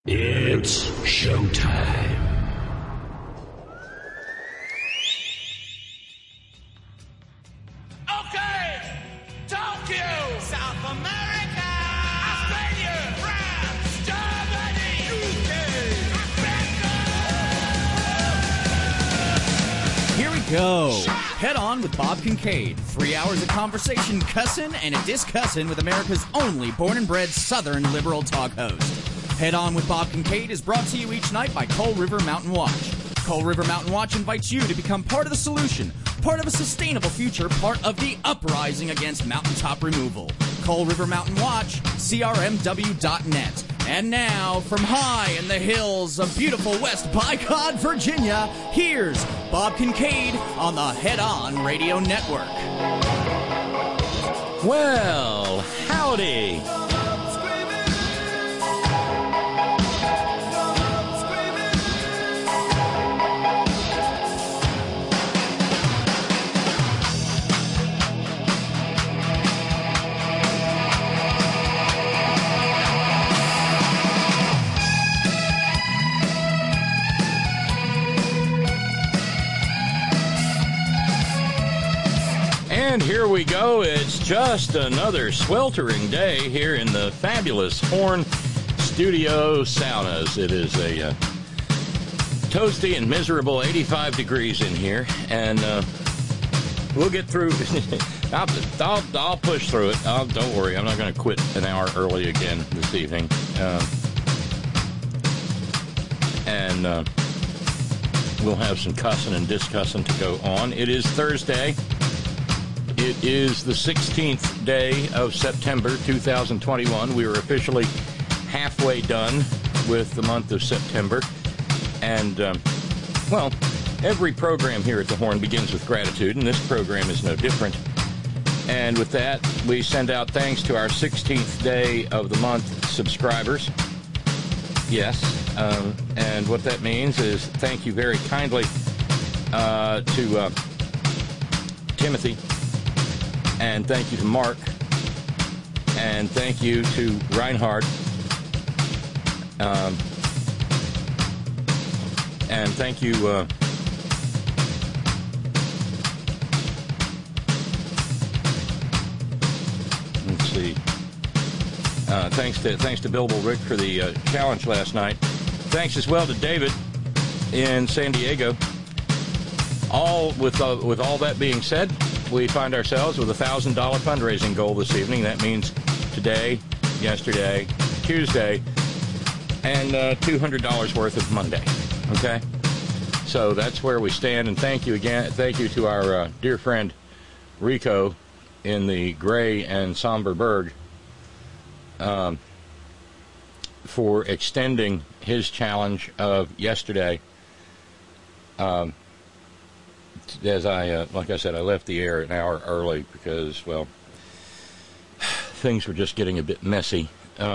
It's showtime. Okay, Tokyo, South America, Australia, France, Germany, UK, Here we go. Head On with Bob Kincaid. 3 hours of conversation, cussin' and a discussin' with America's only born and bred Southern liberal talk host. Head On with Bob Kincaid is brought to you each night by Coal River Mountain Watch. Coal River Mountain Watch invites you to become part of the solution, part of a sustainable future, part of the uprising against mountaintop removal. Coal River Mountain Watch, crmw.net. And now, from high in the hills of beautiful West Bicod, Virginia, here's Bob Kincaid on the Head On Radio Network. Well, howdy. And here we go. It's just another sweltering day here in the fabulous Horn Studio Saunas. It is a toasty and miserable 85 degrees in here, and we'll get through. I'll push through it. Don't worry, I'm not going to quit an hour early again this evening. And we'll have some cussing and discussing to go on. It is Thursday. It is the 16th day of September 2021. We are officially halfway done with the month of September. And, well, every program here at the Horn begins with gratitude, and this program is no different. And with that, we send out thanks to our 16th day of the month subscribers. Yes, and what that means is thank you very kindly to Timothy. And thank you to Mark. And thank you to Reinhard. And thank you, let's see. Thanks to Billable Rick for the challenge last night. Thanks as well to David in San Diego. With all that being said, we find ourselves with a $1,000 fundraising goal this evening. That means today, yesterday, Tuesday, and $200 worth of Monday. Okay? So that's where we stand, and thank you again. Thank you to our dear friend Rico in the gray and somber Berg for extending his challenge of yesterday. As like I said, I left the air an hour early because, well, things were just getting a bit messy.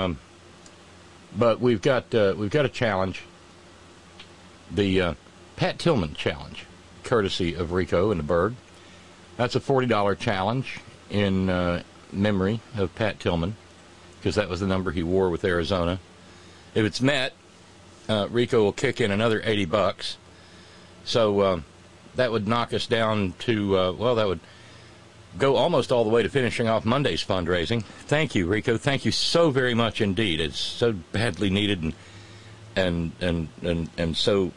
But we've got a challenge, the Pat Tillman challenge, courtesy of Rico and the Berg. That's a $40 challenge in memory of Pat Tillman, because that was the number he wore with Arizona. If it's met, Rico will kick in another $80. So that would knock us down to, that would go almost all the way to finishing off Monday's fundraising. Thank you, Rico. Thank you so very much indeed. It's so badly needed and so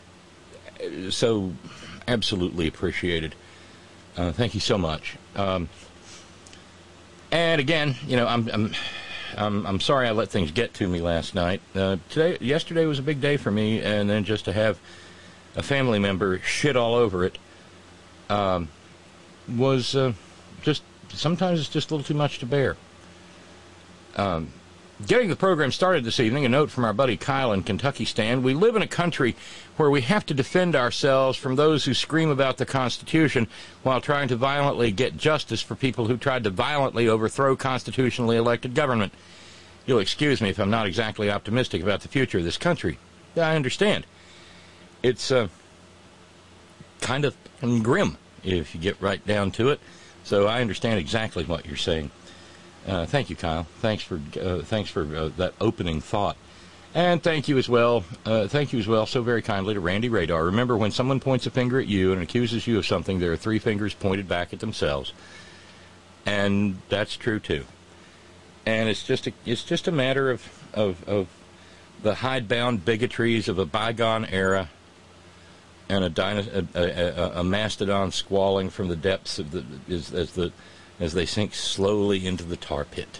absolutely appreciated. Thank you so much. And again, I'm sorry I let things get to me last night. Yesterday was a big day for me, and then just to have a family member shit all over it was just, sometimes it's just a little too much to bear. Getting the program started this evening, a note from our buddy Kyle in Kentucky Stand. We live in a country where we have to defend ourselves from those who scream about the Constitution while trying to violently get justice for people who tried to violently overthrow constitutionally elected government. You'll excuse me if I'm not exactly optimistic about the future of this country. I understand. It's kind of grim if you get right down to it. So I understand exactly what you're saying. Thank you, Kyle. Thanks for that opening thought. And thank you as well so very kindly to Randy Radar. Remember, when someone points a finger at you and accuses you of something, there are three fingers pointed back at themselves. And that's true, too. And it's just a matter of the hidebound bigotries of a bygone era and a mastodon squalling from the depths of as they sink slowly into the tar pit.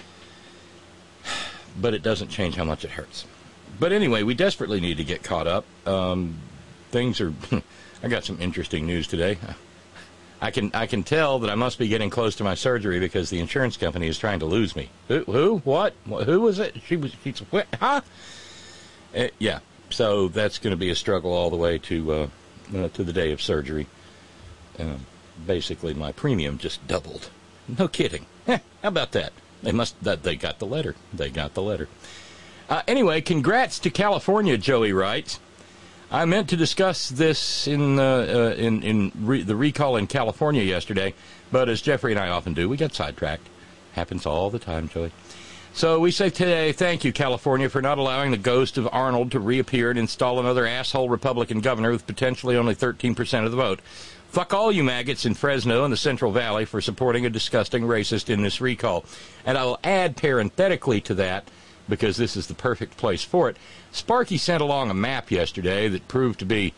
But it doesn't change how much it hurts. But anyway, we desperately need to get caught up. Things are... I got some interesting news today. I can tell that I must be getting close to my surgery because the insurance company is trying to lose me. Who? What? Who was it? She's what? Huh? Yeah. So that's going to be a struggle all the way to the day of surgery. Basically, my premium just doubled. No kidding. How about that? They got the letter. They got the letter. Anyway, congrats to California, Joey writes. I meant to discuss this in the recall in California yesterday, but as Jeffrey and I often do, we get sidetracked. Happens all the time, Joey. So we say today, thank you, California, for not allowing the ghost of Arnold to reappear and install another asshole Republican governor with potentially only 13% of the vote. Fuck all you maggots in Fresno and the Central Valley for supporting a disgusting racist in this recall. And I will add parenthetically to that, because this is the perfect place for it, Sparky sent along a map yesterday that proved to be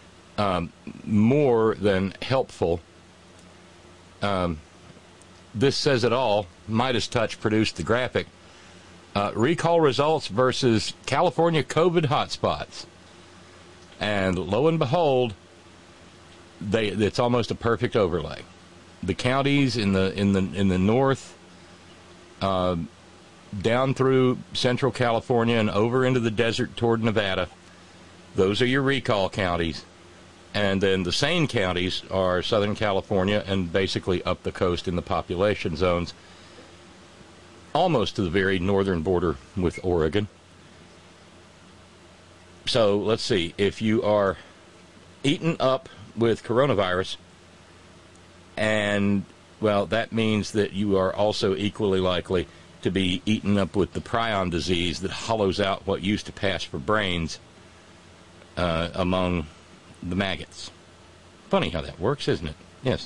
more than helpful. This says it all. Midas Touch produced the graphic. Recall results versus California COVID hotspots. And lo and behold, it's almost a perfect overlay. The counties in the north, down through central California and over into the desert toward Nevada, those are your recall counties. And then the sane counties are Southern California and basically up the coast in the population zones, almost to the very northern border with Oregon. So let's see, if you are eaten up with coronavirus, and, well, that means that you are also equally likely to be eaten up with the prion disease that hollows out what used to pass for brains among the maggots. Funny how that works, isn't it? Yes.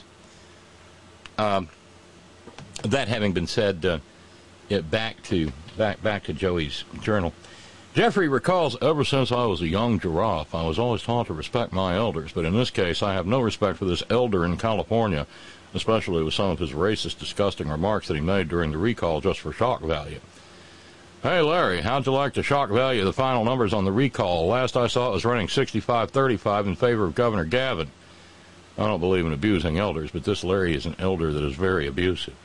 That having been said, back to Joey's journal. Jeffrey recalls, ever since I was a young giraffe, I was always taught to respect my elders, but in this case, I have no respect for this elder in California, especially with some of his racist, disgusting remarks that he made during the recall just for shock value. Hey, Larry, how'd you like the shock value of the final numbers on the recall? Last I saw it was running 65-35 in favor of Governor Gavin. I don't believe in abusing elders, but this Larry is an elder that is very abusive.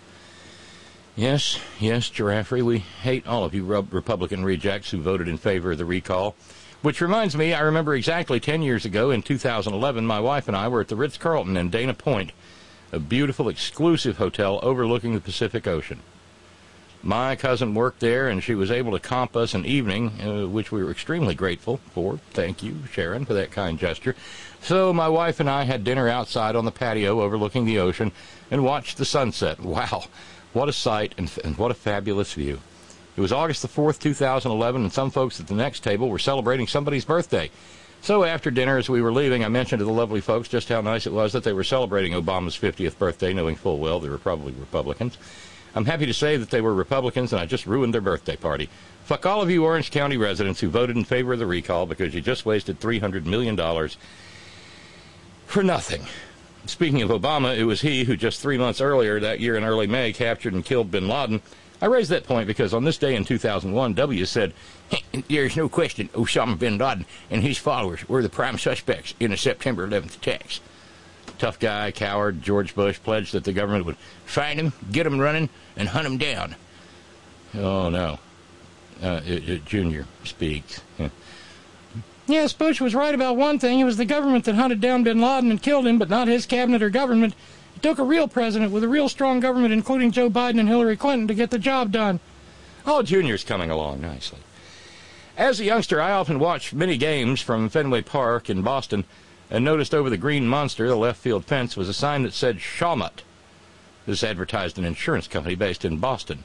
Yes, Giraffey, we hate all of you Republican rejects who voted in favor of the recall. Which reminds me, I remember exactly 10 years ago, in 2011, my wife and I were at the Ritz-Carlton in Dana Point, a beautiful, exclusive hotel overlooking the Pacific Ocean. My cousin worked there, and she was able to comp us an evening, which we were extremely grateful for. Thank you, Sharon, for that kind gesture. So my wife and I had dinner outside on the patio overlooking the ocean and watched the sunset. Wow. What a sight, and what a fabulous view. It was August the 4th, 2011, and some folks at the next table were celebrating somebody's birthday. So after dinner, as we were leaving, I mentioned to the lovely folks just how nice it was that they were celebrating Obama's 50th birthday, knowing full well they were probably Republicans. I'm happy to say that they were Republicans, and I just ruined their birthday party. Fuck all of you Orange County residents who voted in favor of the recall because you just wasted $300 million for nothing. Speaking of Obama, it was he who just 3 months earlier that year in early May captured and killed bin Laden. I raised that point because on this day in 2001, W said, there's no question Osama bin Laden and his followers were the prime suspects in the September 11th attacks. Tough guy, coward, George Bush pledged that the government would find him, get him running, and hunt him down. Oh, no. Junior speaks. Yes, Bush was right about one thing. It was the government that hunted down bin Laden and killed him, but not his cabinet or government. It took a real president with a real strong government, including Joe Biden and Hillary Clinton, to get the job done. Oh, Junior's coming along nicely. As a youngster, I often watched many games from Fenway Park in Boston and noticed over the green monster, the left field fence, was a sign that said Shawmut. This advertised an insurance company based in Boston.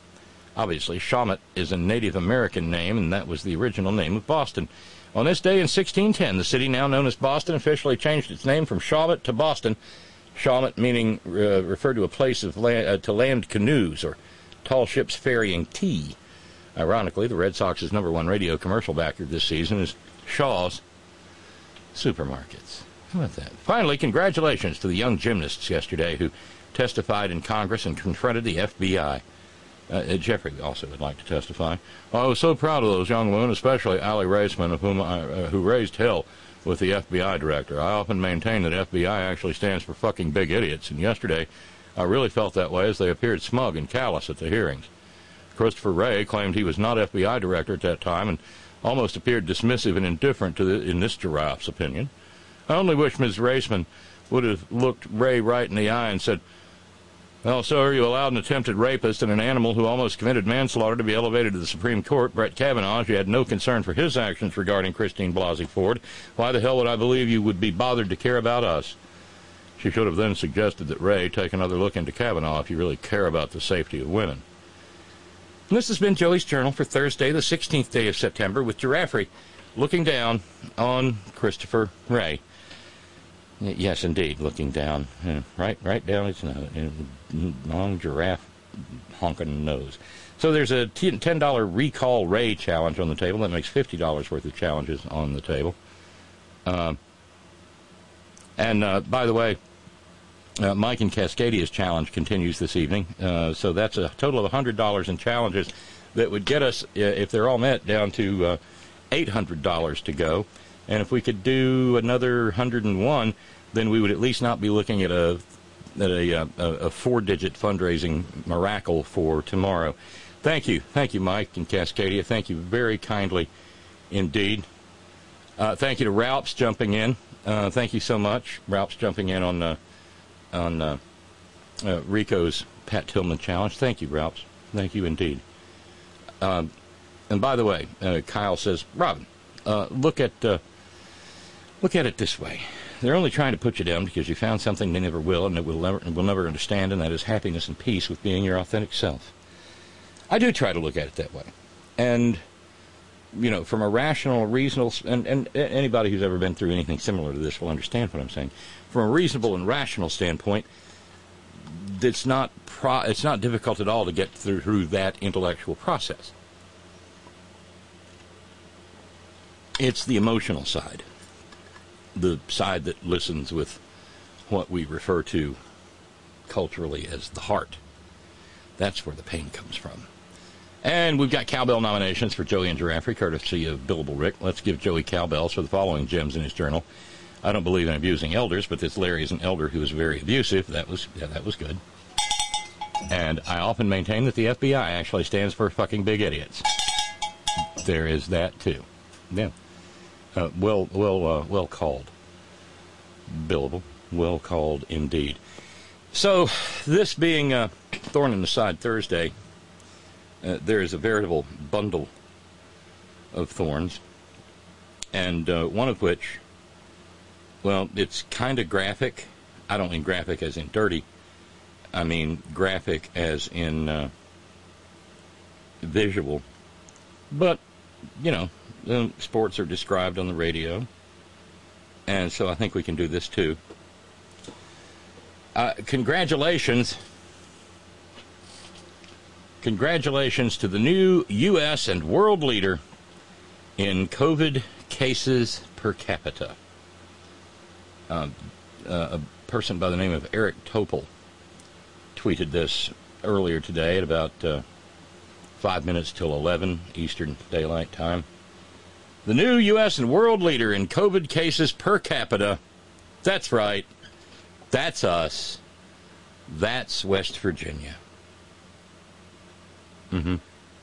Obviously, Shawmut is a Native American name, and that was the original name of Boston. On this day in 1610, the city now known as Boston officially changed its name from Shawmut to Boston. Shawmut meaning referred to a place of to land canoes or tall ships ferrying tea. Ironically, the Red Sox's #1 radio commercial backer this season is Shaw's Supermarkets. How about that? Finally, congratulations to the young gymnasts yesterday who testified in Congress and confronted the FBI. Jeffrey also would like to testify. I was so proud of those young women, especially Allie Raceman, of whom who raised hell with the FBI director. I often maintain that FBI actually stands for fucking big idiots, and yesterday I really felt that way as they appeared smug and callous at the hearings. Christopher Wray claimed he was not FBI director at that time and almost appeared dismissive and indifferent in this giraffe's opinion. I only wish Ms. Raceman would have looked Wray right in the eye and said, "Well, sir, you allowed an attempted rapist and an animal who almost committed manslaughter to be elevated to the Supreme Court, Brett Kavanaugh. You had no concern for his actions regarding Christine Blasey Ford. Why the hell would I believe you would be bothered to care about us?" She should have then suggested that Wray take another look into Kavanaugh if you really care about the safety of women. And this has been Joey's Journal for Thursday, the 16th day of September, with Giraffe looking down on Christopher Wray. Yes, indeed, looking down, right down his nose, long giraffe honking nose. So there's a $10 Recall Ray challenge on the table. That makes $50 worth of challenges on the table. And by the way, Mike and Cascadia's challenge continues this evening. So that's a total of $100 in challenges that would get us, if they're all met, down to $800 to go. And if we could do another 101, then we would at least not be looking at a 4-digit fundraising miracle for tomorrow. Thank you, Mike and Cascadia. Thank you very kindly indeed. Thank you to Ralphs jumping in. Thank you so much, Ralphs jumping in on Rico's Pat Tillman challenge. Thank you, Ralphs. Thank you indeed. And by the way, Kyle says, Robin, look at it this way. They're only trying to put you down because you found something they never will and that will never understand, and that is happiness and peace with being your authentic self. I do try to look at it that way. And, you know, from a rational, reasonable, and anybody who's ever been through anything similar to this will understand what I'm saying. From a reasonable and rational standpoint, it's not difficult at all to get through that intellectual process. It's the emotional side. The side that listens with what we refer to culturally as the heart. That's where the pain comes from. And we've got cowbell nominations for Joey and Giraffe, courtesy of Billable Rick. Let's give Joey cowbells for the following gems in his journal. I don't believe in abusing elders, but this Larry is an elder who is very abusive. That was good. And I often maintain that the FBI actually stands for fucking big idiots. There is that too. Yeah. Well called, Billable. Well called indeed. So, this being Thorn in the Side Thursday, there is a veritable bundle of thorns, and one of which, well, it's kind of graphic. I don't mean graphic as in dirty. I mean graphic as in visual. But, you know, sports are described on the radio, and so I think we can do this too. Congratulations to the new U.S. and world leader in COVID cases per capita. A person by the name of Eric Topol tweeted this earlier today at about 5 minutes till 11 Eastern Daylight Time. The new U.S. and world leader in COVID cases per capita. That's right. That's us. That's West Virginia. Mm-hmm.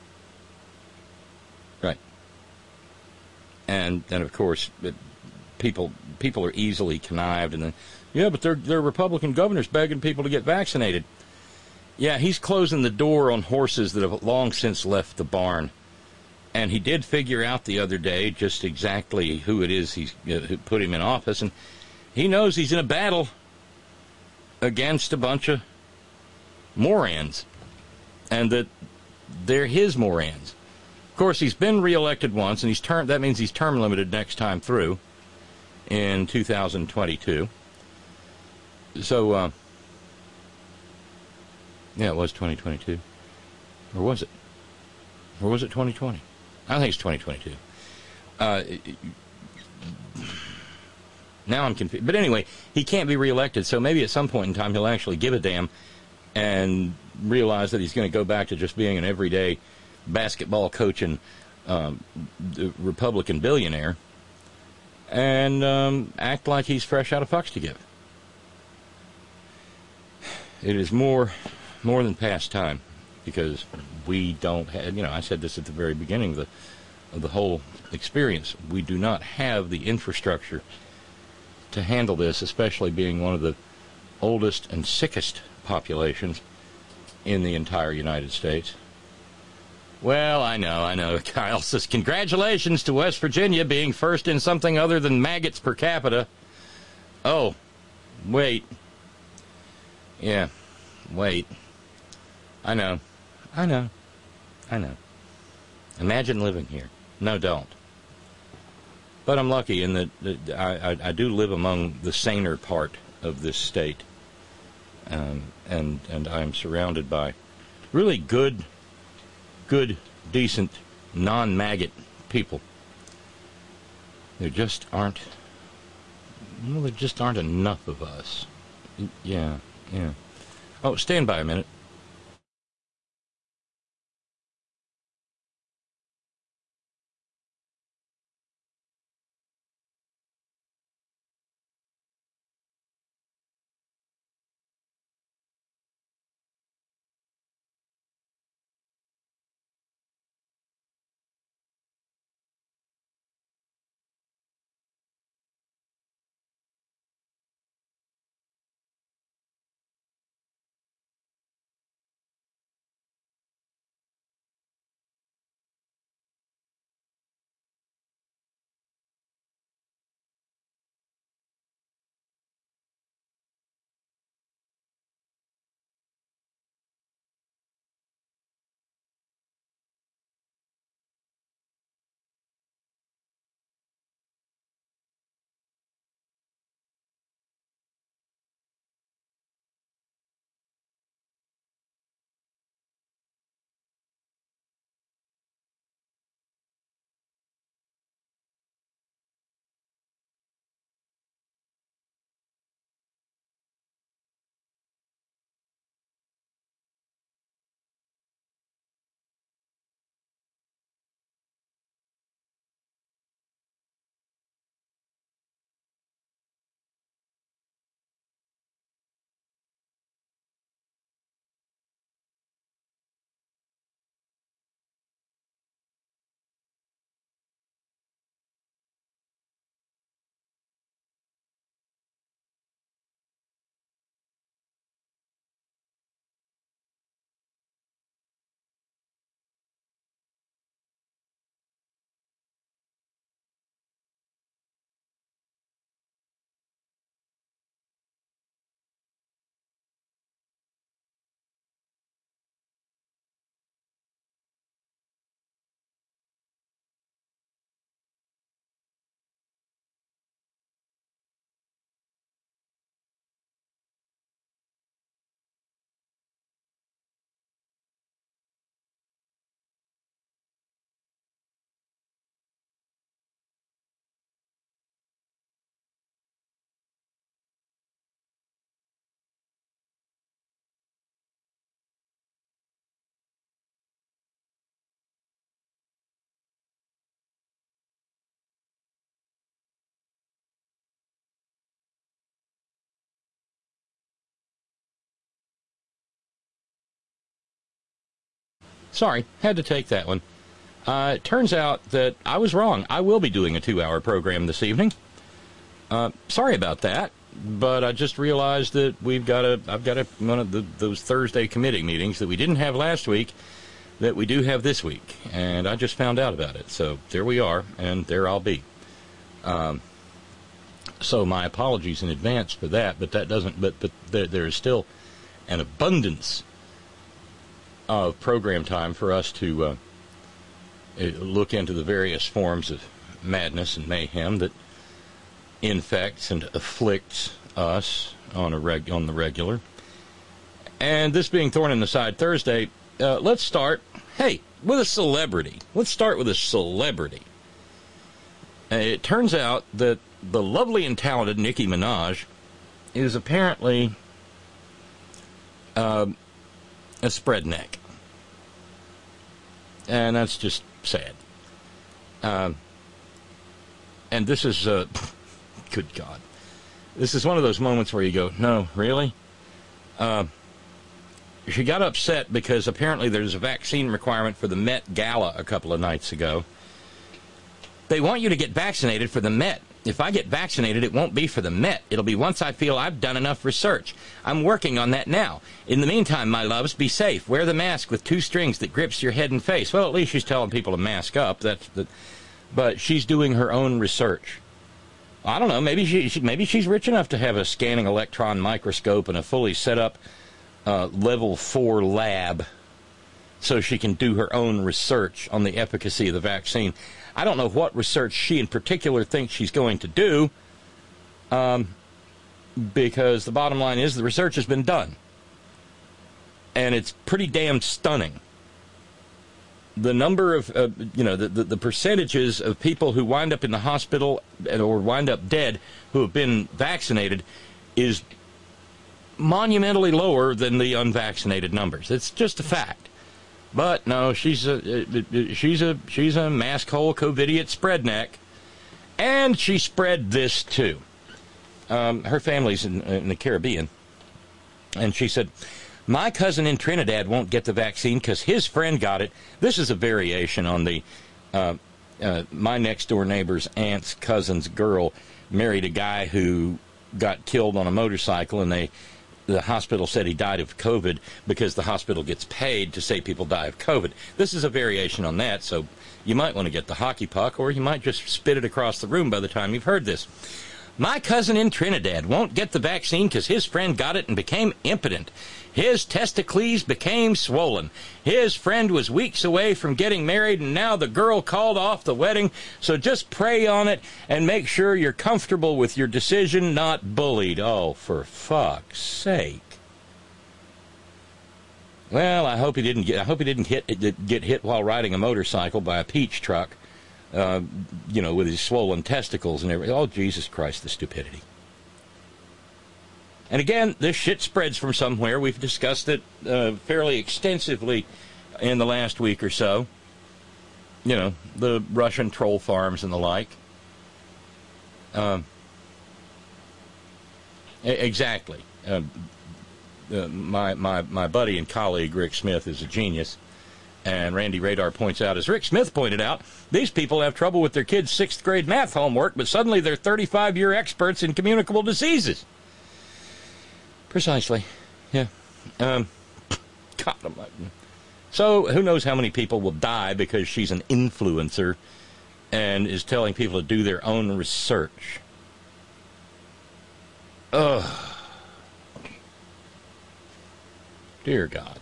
Right. And of course, people are easily connived, and then, yeah, but they're Republican governors begging people to get vaccinated. Yeah, he's closing the door on horses that have long since left the barn. And he did figure out the other day just exactly who it is who put him in office, and he knows he's in a battle against a bunch of morons, and that they're his morons. Of course, he's been reelected once, and that means he's term limited next time through in 2022. So, yeah, it was 2022. Or was it? Or was it 2020? I think it's 2022. Now I'm confused. But anyway, he can't be reelected, so maybe at some point in time he'll actually give a damn and realize that he's going to go back to just being an everyday basketball coaching Republican billionaire and act like he's fresh out of fucks to give. It is more than past time, because we don't have, I said this at the very beginning of the whole experience, we do not have the infrastructure to handle this, especially being one of the oldest and sickest populations in the entire United States. Well, I know. Kyle says, congratulations to West Virginia being first in something other than maggots per capita. Oh, wait. Yeah, wait. I know. Imagine living here. No, don't. But I'm lucky in that I do live among the saner part of this state. And I'm surrounded by really good, decent, non-maggot people. There just aren't enough of us. Yeah. Oh, stand by a minute. Sorry, had to take that one. It turns out that I was wrong. I will be doing a 2-hour program this evening. Sorry about that, but I just realized that I've got one of those Thursday committee meetings that we didn't have last week that we do have this week, and I just found out about it. So there we are, and there I'll be. So my apologies in advance for that, but that doesn't. But there is still an abundance of program time for us to look into the various forms of madness and mayhem that infects and afflicts us on the regular. And this being Thorn in the Side Thursday, let's start, with a celebrity. Let's start with a celebrity. It turns out that the lovely and talented Nicki Minaj is apparently a spread neck. And that's just sad. And this is, good God. This is one of those moments where you go, no, really? She got upset because apparently there's a vaccine requirement for the Met Gala a couple of nights ago. They want you to get vaccinated for the Met. If I get vaccinated, it won't be for the Met. It'll be once I feel I've done enough research. I'm working on that now. In the meantime, my loves, be safe. Wear the mask with 2 strings that grips your head and face. Well, at least she's telling people to mask up. But she's doing her own research. I don't know. Maybe she's rich enough to have a scanning electron microscope and a fully set up level 4 lab so she can do her own research on the efficacy of the vaccine. I don't know what research she in particular thinks she's going to do, because the bottom line is the research has been done. And it's pretty damn stunning. The number of, the percentages of people who wind up in the hospital or wind up dead who have been vaccinated is monumentally lower than the unvaccinated numbers. It's just a fact. But no, she's a mask hole, COVIDiot spread neck, and she spread this too. Her family's in the Caribbean, and she said, "My cousin in Trinidad won't get the vaccine because his friend got it." This is a variation on the my next door neighbor's aunt's cousin's girl married a guy who got killed on a motorcycle, and the hospital said he died of COVID because the hospital gets paid to say people die of COVID. This is a variation on that, so you might want to get the hockey puck, or you might just spit it across the room by the time you've heard this. "My cousin in Trinidad won't get the vaccine because his friend got it and became impotent. His testicles became swollen. His friend was weeks away from getting married, and now the girl called off the wedding. So just pray on it and make sure you're comfortable with your decision, not bullied." Oh, for fuck's sake. Well, I hope he didn't get hit while riding a motorcycle by a peach truck, with his swollen testicles and everything. Oh, Jesus Christ, the stupidity. And again, this shit spreads from somewhere. We've discussed it fairly extensively in the last week or so. The Russian troll farms and the like. Exactly. My buddy and colleague, Rick Smith, is a genius. And Randy Radar points out, as Rick Smith pointed out, these people have trouble with their kids' 6th grade math homework, but suddenly they're 35-year experts in communicable diseases. Precisely. Yeah. God almighty. So, who knows how many people will die because she's an influencer and is telling people to do their own research. Ugh. Dear God.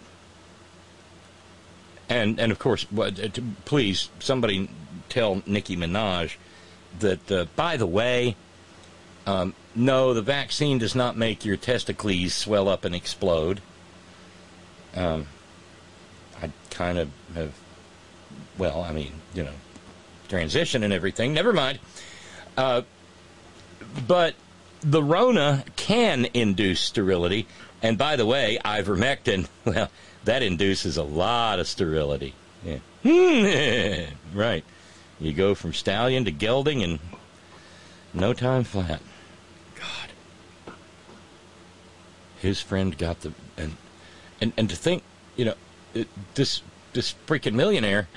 And of course, please, somebody tell Nicki Minaj that, by the way, no, the vaccine does not make your testicles swell up and explode. I kind of have, transition and everything. Never mind. But the Rona can induce sterility. And by the way, ivermectin, well, that induces a lot of sterility. Yeah. Right. You go from stallion to gelding in no time flat. God. His friend got the... And to think, this freaking millionaire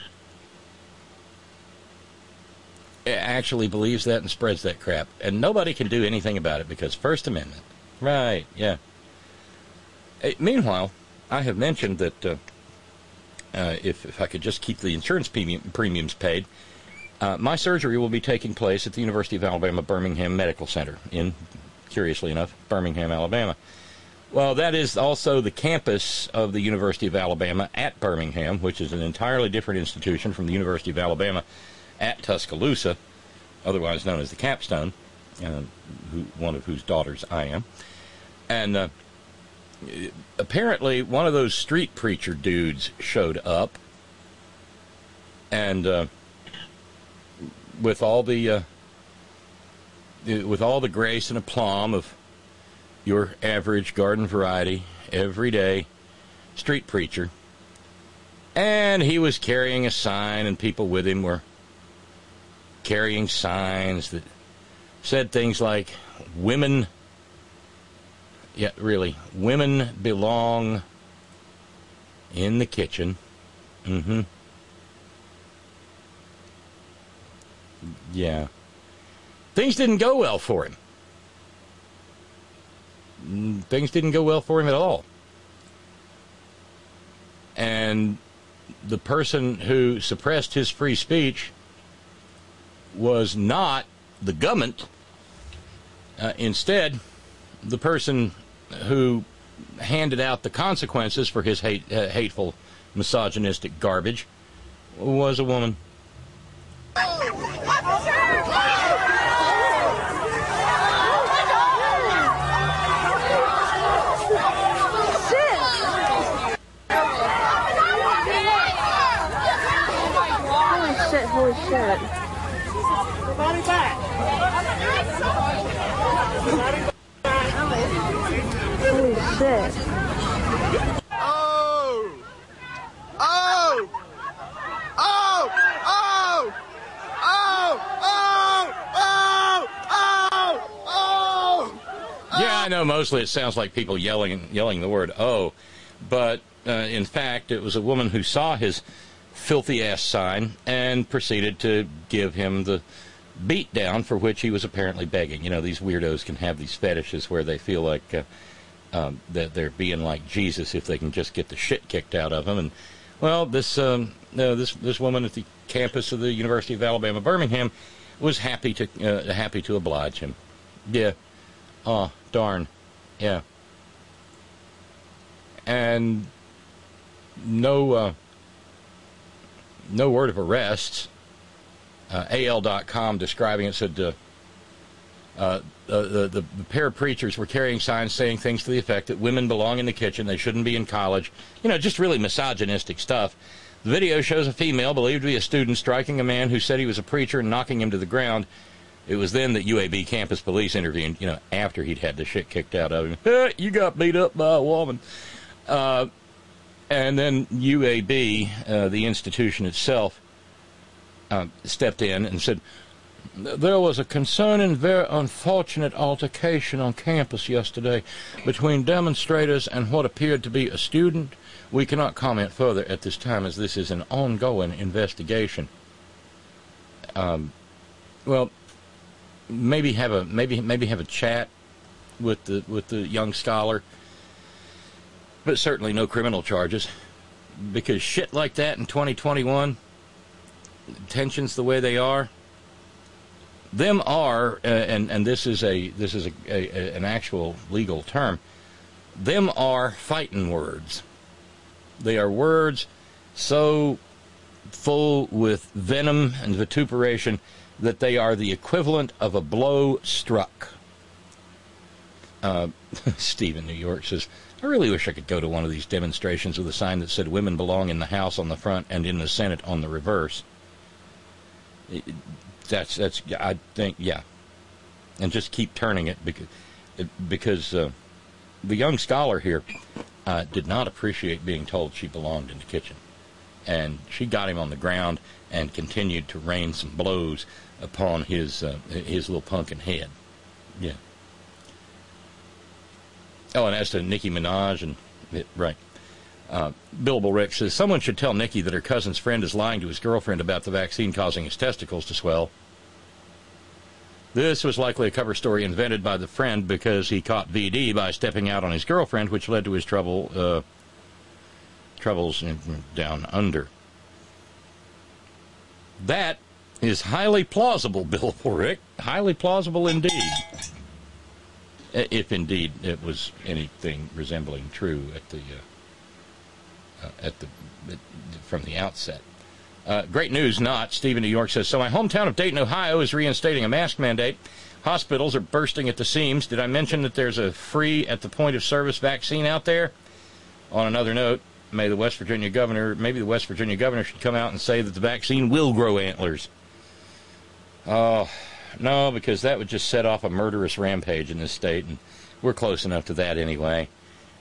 actually believes that and spreads that crap. And nobody can do anything about it because First Amendment. Right, yeah. Meanwhile, I have mentioned that if I could just keep the insurance premiums paid, my surgery will be taking place at the University of Alabama Birmingham Medical Center in, curiously enough, Birmingham, Alabama. Well, that is also the campus of the University of Alabama at Birmingham, which is an entirely different institution from the University of Alabama at Tuscaloosa, otherwise known as the Capstone, one of whose daughters I am. And apparently one of those street preacher dudes showed up, and with all the grace and aplomb of your average garden variety, everyday street preacher. And he was carrying a sign, and people with him were carrying signs that said things like, women belong in the kitchen. Yeah. Things didn't go well for him. Things didn't go well for him at all. And the person who suppressed his free speech was not the government. Instead, the person who handed out the consequences for his hateful, misogynistic garbage was a woman. Holy shit. Body back. Holy shit. Oh! Oh! Oh! Oh! Oh! Oh! Oh! Oh! Oh! Yeah, I know mostly it sounds like people yelling the word "oh," but in fact it was a woman who saw his filthy-ass sign and proceeded to give him the beat down for which he was apparently begging. You know, these weirdos can have these fetishes where they feel like that they're being like Jesus if they can just get the shit kicked out of them. And well, this woman at the campus of the University of Alabama, Birmingham, was happy to oblige him. Yeah. Oh, darn. Yeah. And no word of arrests. AL.com describing it said the pair of preachers were carrying signs saying things to the effect that women belong in the kitchen, they shouldn't be in college. You know, just really misogynistic stuff. The video shows a female believed to be a student striking a man who said he was a preacher and knocking him to the ground. It was then that UAB campus police intervened, you know, after he'd had the shit kicked out of him. Hey, you got beat up by a woman. And then UAB, the institution itself, stepped in and said, there was a concerning, very unfortunate altercation on campus yesterday between demonstrators and what appeared to be a student. We cannot comment further at this time as this is an ongoing investigation. Well, maybe have a chat with the young scholar. But certainly no criminal charges, because shit like that in 2021, tensions the way they are, them are, and this is an actual legal term, them are fighting words. They are words so full with venom and vituperation that they are the equivalent of a blow struck. Steve in New York says, I really wish I could go to one of these demonstrations with a sign that said women belong in the House on the front and in the Senate on the reverse. That's I think, yeah. And just keep turning it because the young scholar here did not appreciate being told she belonged in the kitchen. And she got him on the ground and continued to rain some blows upon his little pumpkin head. Yeah. Oh, and as to Nicki Minaj, right. Billable Rick says, someone should tell Nicki that her cousin's friend is lying to his girlfriend about the vaccine causing his testicles to swell. This was likely a cover story invented by the friend because he caught VD by stepping out on his girlfriend, which led to his troubles down under. That is highly plausible, Billable Rick. Highly plausible indeed. if indeed it was anything resembling true from the outset. Great news not. Steve in New York says, so my hometown of Dayton, Ohio is reinstating a mask mandate. Hospitals are bursting at the seams. Did I mention that there's a free at the point of service vaccine out there? On another note, maybe the West Virginia governor should come out and say that the vaccine will grow antlers. Oh, no, because that would just set off a murderous rampage in this state, and we're close enough to that anyway.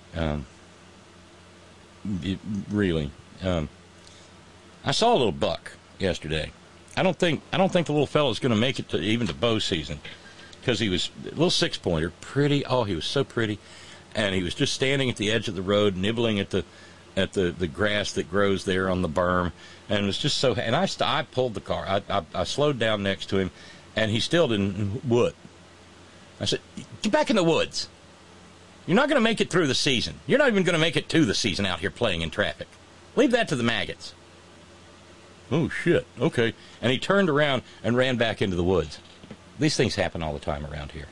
Really. I saw a little buck yesterday. I don't think the little fellow's going to make it to even to bow season, because he was a little six-pointer, pretty. Oh, he was so pretty, and he was just standing at the edge of the road, nibbling at the grass that grows there on the berm, and it was just so. And I pulled the car. I slowed down next to him, and he still didn't wood. I said, "Get back in the woods. You're not going to make it through the season. You're not even going to make it to the season out here playing in traffic. Leave that to the maggots." Oh, shit. Okay. And he turned around and ran back into the woods. These things happen all the time around here.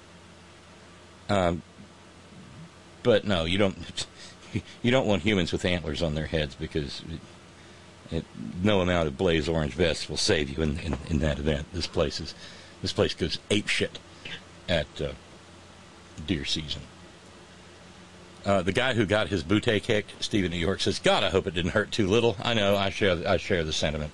But no, you don't want humans with antlers on their heads, because no amount of blaze orange vests will save you in that event. This place goes apeshit at deer season. The guy who got his bootay kicked, Steve in New York, says, God, I hope it didn't hurt too little. I know, I share the sentiment.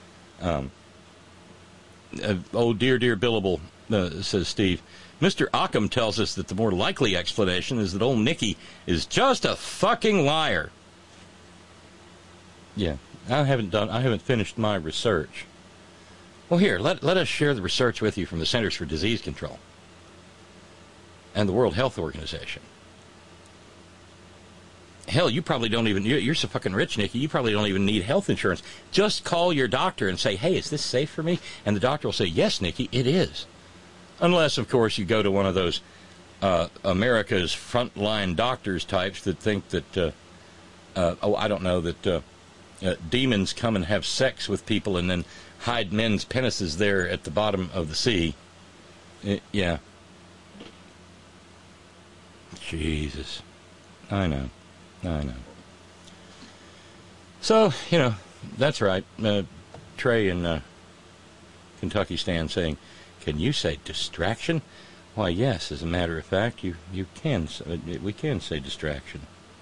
Dear Billable, says Steve, Mr. Occam tells us that the more likely explanation is that old Nicky is just a fucking liar. Yeah, I haven't finished my research. Well, here, let us share the research with you from the Centers for Disease Control and the World Health Organization. Hell, you probably don't even, you're so fucking rich, Nicky, you probably don't even need health insurance. Just call your doctor and say, hey, is this safe for me? And the doctor will say, yes, Nicky, it is. Unless, of course, you go to one of those America's frontline doctors types that think that, demons come and have sex with people and then hide men's penises there at the bottom of the sea. Yeah. Jesus. I know. So, that's right. Trey in Kentucky stand saying, can you say distraction? Why, yes, as a matter of fact, we can say distraction.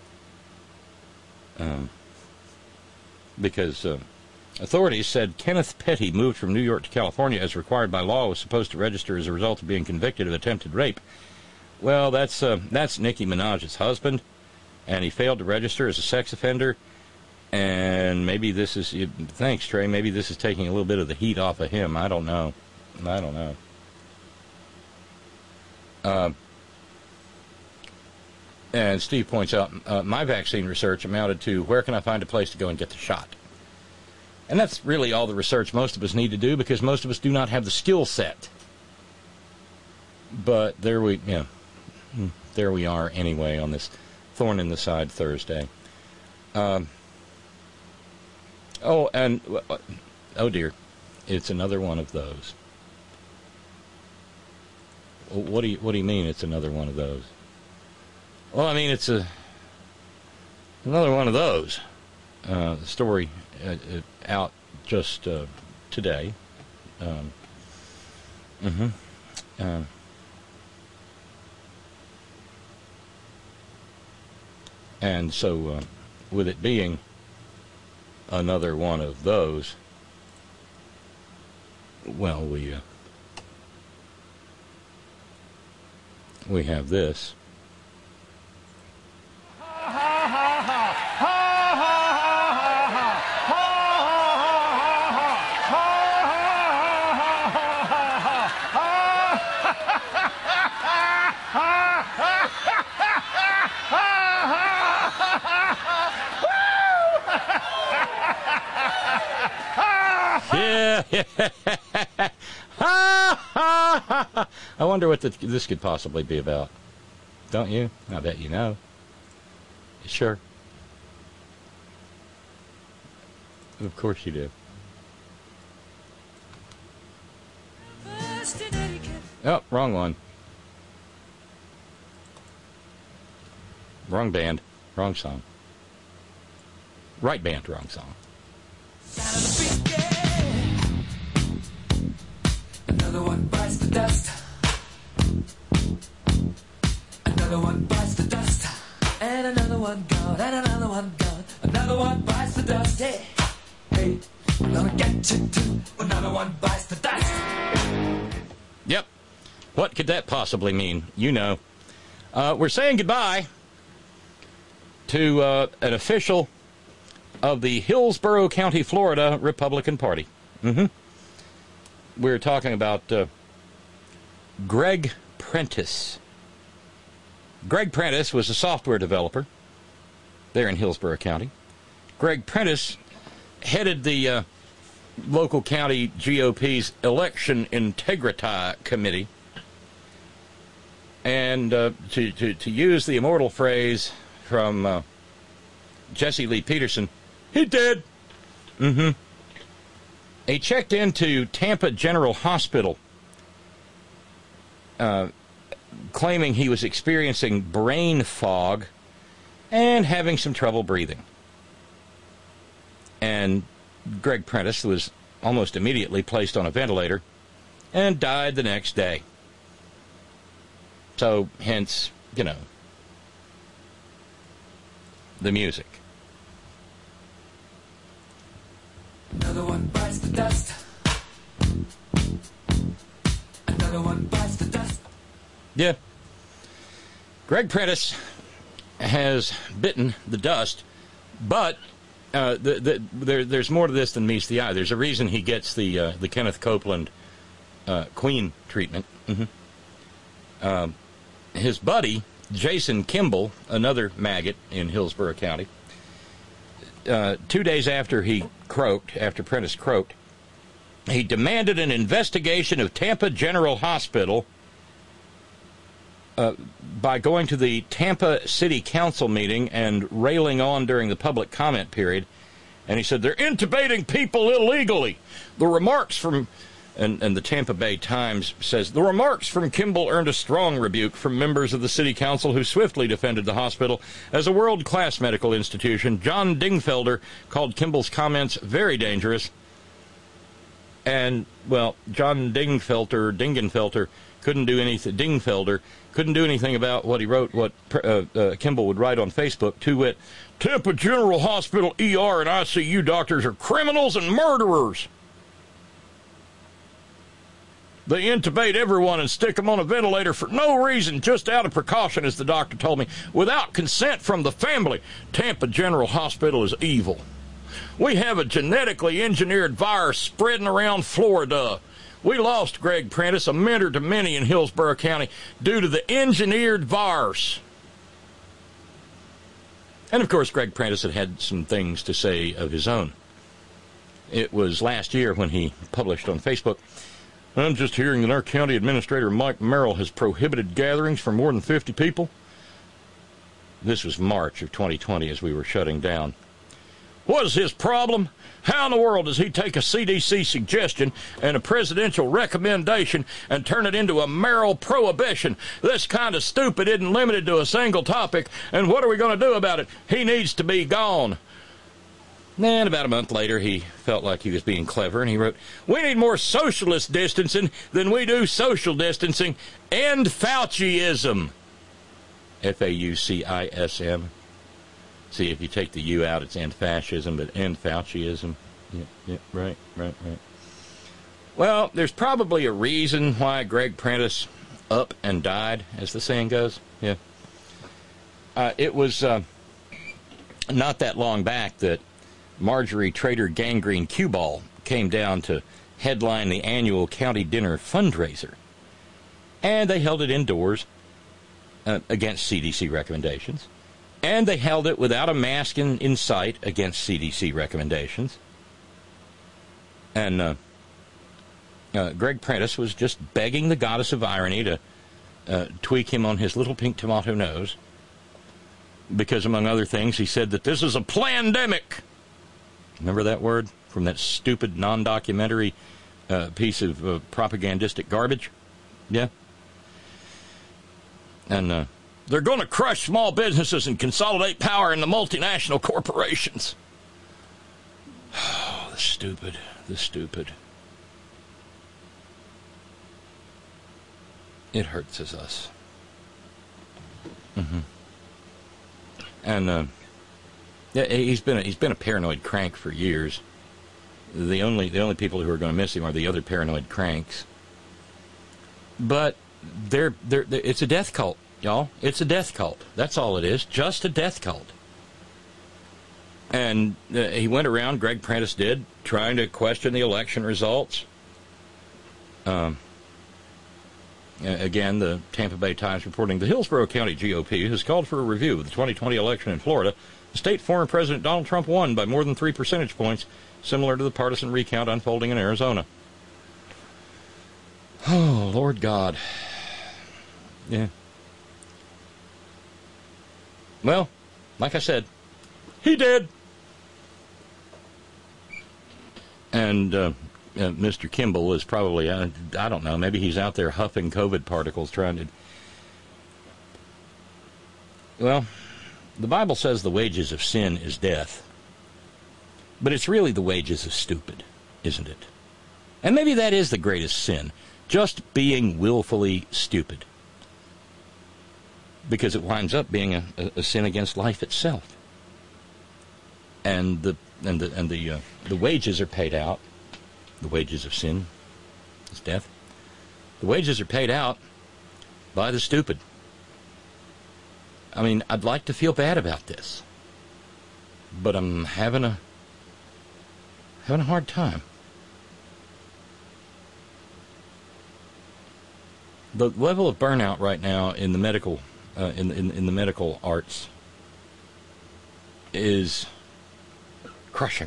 Because authorities said Kenneth Petty moved from New York to California as required by law, was supposed to register as a result of being convicted of attempted rape. Well, that's Nicki Minaj's husband, and he failed to register as a sex offender. And maybe this is, thanks, Trey, maybe this is taking a little bit of the heat off of him. I don't know. And Steve points out, my vaccine research amounted to, where can I find a place to go and get the shot? And that's really all the research most of us need to do, because most of us do not have the skill set. But there we are anyway on this thorn in the side Thursday. Oh dear, it's another one of those. What do you mean it's another one of those? Well, I mean it's another one of those. The story out just today. And so, with it being another one of those, well, we have this. Yeah. I wonder what this could possibly be about. Don't you? I bet you know. Sure. Of course you do. Oh, wrong one. Wrong band, wrong song. Right band, wrong song. Another one bites the dust. Another one bites the dust. And another one gone, and another one gone. Another one bites the dust. Hey, hey, I'm gonna get you too. Another one bites the dust. Yep. What could that possibly mean? You know. We're saying goodbye to an official of the Hillsborough County, Florida Republican Party. We're talking about Greg Prentice. Greg Prentice was a software developer there in Hillsborough County. Greg Prentice headed the local county GOP's Election Integrity Committee. And to use the immortal phrase from Jesse Lee Peterson, he did. He checked into Tampa General Hospital, claiming he was experiencing brain fog and having some trouble breathing. And Greg Prentice was almost immediately placed on a ventilator and died the next day. So, hence, you know, the music. Another one bites the dust. Another one bites the dust. Yeah. Greg Prentice has bitten the dust, but there's more to this than meets the eye. There's a reason he gets the Kenneth Copeland Queen treatment. His buddy, Jason Kimball, another maggot in Hillsborough County, 2 days after Prentice croaked, he demanded an investigation of Tampa General Hospital by going to the Tampa City Council meeting and railing on during the public comment period. And he said, they're intubating people illegally. The remarks from... And the Tampa Bay Times says, the remarks from Kimball earned a strong rebuke from members of the city council who swiftly defended the hospital as a world-class medical institution. John Dingfelder called Kimball's comments very dangerous. And, well, John Dingenfelter couldn't do anything. Dingfelder couldn't do anything about what he wrote, what Kimball would write on Facebook, to wit, Tampa General Hospital ER and ICU doctors are criminals and murderers. They intubate everyone and stick them on a ventilator for no reason, just out of precaution, as the doctor told me, without consent from the family. Tampa General Hospital is evil. We have a genetically engineered virus spreading around Florida. We lost Greg Prentice, a mentor to many in Hillsborough County, due to the engineered virus. And, of course, Greg Prentice had some things to say of his own. It was last year when he published on Facebook, I'm just hearing that our county administrator, Mike Merrill, has prohibited gatherings for more than 50 people. This was March of 2020 as we were shutting down. What is his problem? How in the world does he take a CDC suggestion and a presidential recommendation and turn it into a Merrill prohibition? This kind of stupid isn't limited to a single topic, and what are we going to do about it? He needs to be gone. And about a month later, he felt like he was being clever, and he wrote, we need more socialist distancing than we do social distancing. End Fauciism. F-A-U-C-I-S-M. See, if you take the U out, it's end fascism, but end Fauciism. Yeah, right. Well, there's probably a reason why Greg Prentice up and died, as the saying goes. Yeah. It was not that long back that Marjorie Trader Gangrene Cueball came down to headline the annual county dinner fundraiser. And they held it indoors against CDC recommendations. And they held it without a mask in sight against CDC recommendations. And Greg Prentice was just begging the goddess of irony to tweak him on his little pink tomato nose. Because, among other things, he said that this is a plandemic. Remember that word from that stupid non-documentary piece of propagandistic garbage? Yeah. And They're going to crush small businesses and consolidate power in the multinational corporations. Oh, the stupid. It hurts us. Mm-hmm. And yeah, he's been a paranoid crank for years. The only people who are going to miss him are the other paranoid cranks. But it's a death cult, y'all. It's a death cult. That's all it is. Just a death cult. And he went around, Greg Prentice did, trying to question the election results. Again, the Tampa Bay Times reporting the Hillsborough County GOP has called for a review of the 2020 election in Florida. The state former President Donald Trump won by more than 3 percentage points, similar to the partisan recount unfolding in Arizona. Oh, Lord God. Yeah. Well, like I said, he did. And Mr. Kimball is probably, I don't know, maybe he's out there huffing COVID particles trying to... Well, the Bible says the wages of sin is death. But it's really the wages of stupid, isn't it? And maybe that is the greatest sin, just being willfully stupid. Because it winds up being a sin against life itself. And the wages are paid out. The wages of sin is death. The wages are paid out by the stupid. I mean, I'd like to feel bad about this, but I'm having a hard time. The level of burnout right now in the medical in the medical arts is crushing.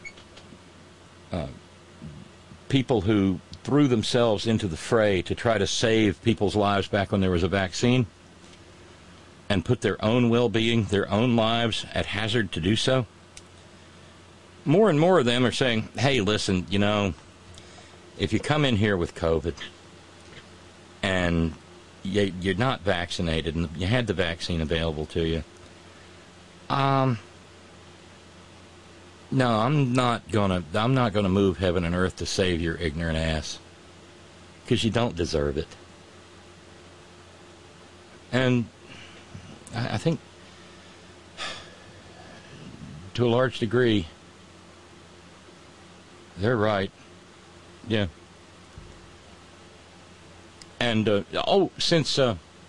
People who threw themselves into the fray to try to save people's lives back when there was a vaccine and put their own well-being, their own lives at hazard to do so. More and more of them are saying, hey, listen, you know, if you come in here with COVID and you're not vaccinated and you had the vaccine available to you, no, I'm not gonna move heaven and earth to save your ignorant ass, because you don't deserve it. And I think, to a large degree, they're right. Yeah. And since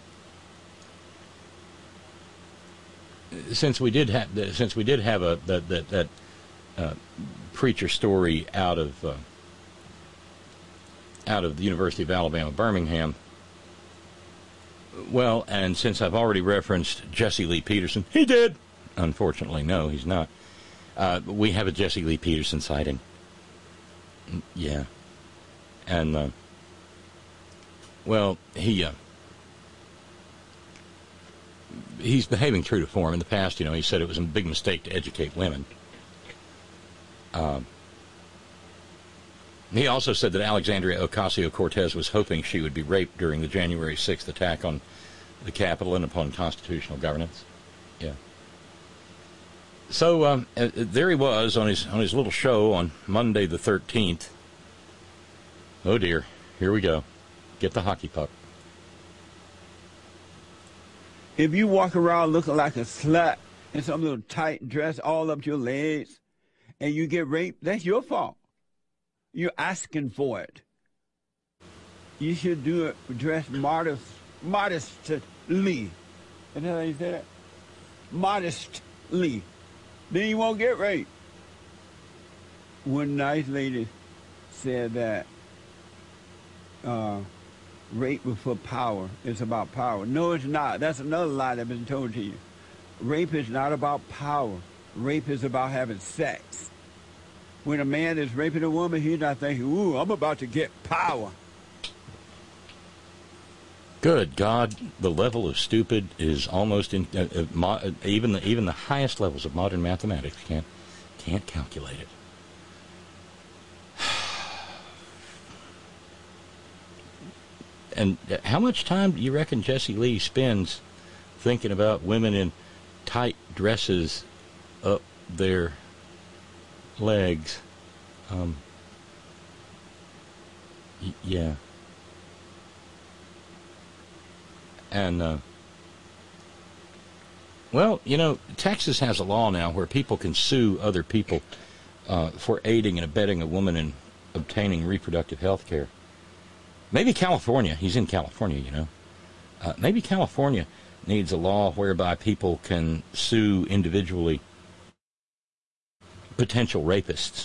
we did have that preacher story out of the University of Alabama, Birmingham. Well, and since I've already referenced Jesse Lee Peterson, he did. Unfortunately, no, he's not. We have a Jesse Lee Peterson sighting. Yeah. And, well, he's behaving true to form. In the past, you know, he said it was a big mistake to educate women. He also said that Alexandria Ocasio-Cortez was hoping she would be raped during the January 6th attack on the Capitol and upon constitutional governance. Yeah. So there he was on his little show on Monday the 13th. Oh dear, here we go. Get the hockey puck. If you walk around looking like a slut in some little tight dress all up your legs, and you get raped, that's your fault. You're asking for it. You should do it dressed modestly. Isn't that how you say that? Modestly. Then you won't get raped. One nice lady said that rape was for power. It's about power. No, it's not. That's another lie that's been told to you. Rape is not about power. Rape is about having sex. When a man is raping a woman, he's not thinking, ooh, I'm about to get power. Good God, the level of stupid is almost in even the highest levels of modern mathematics can't calculate it. And how much time do you reckon Jesse Lee spends thinking about women in tight dresses up their legs. Yeah. And, well, you know, Texas has a law now where people can sue other people for aiding and abetting a woman in obtaining reproductive health care. Maybe California, he's in California, you know. Maybe California needs a law whereby people can sue individually potential rapists.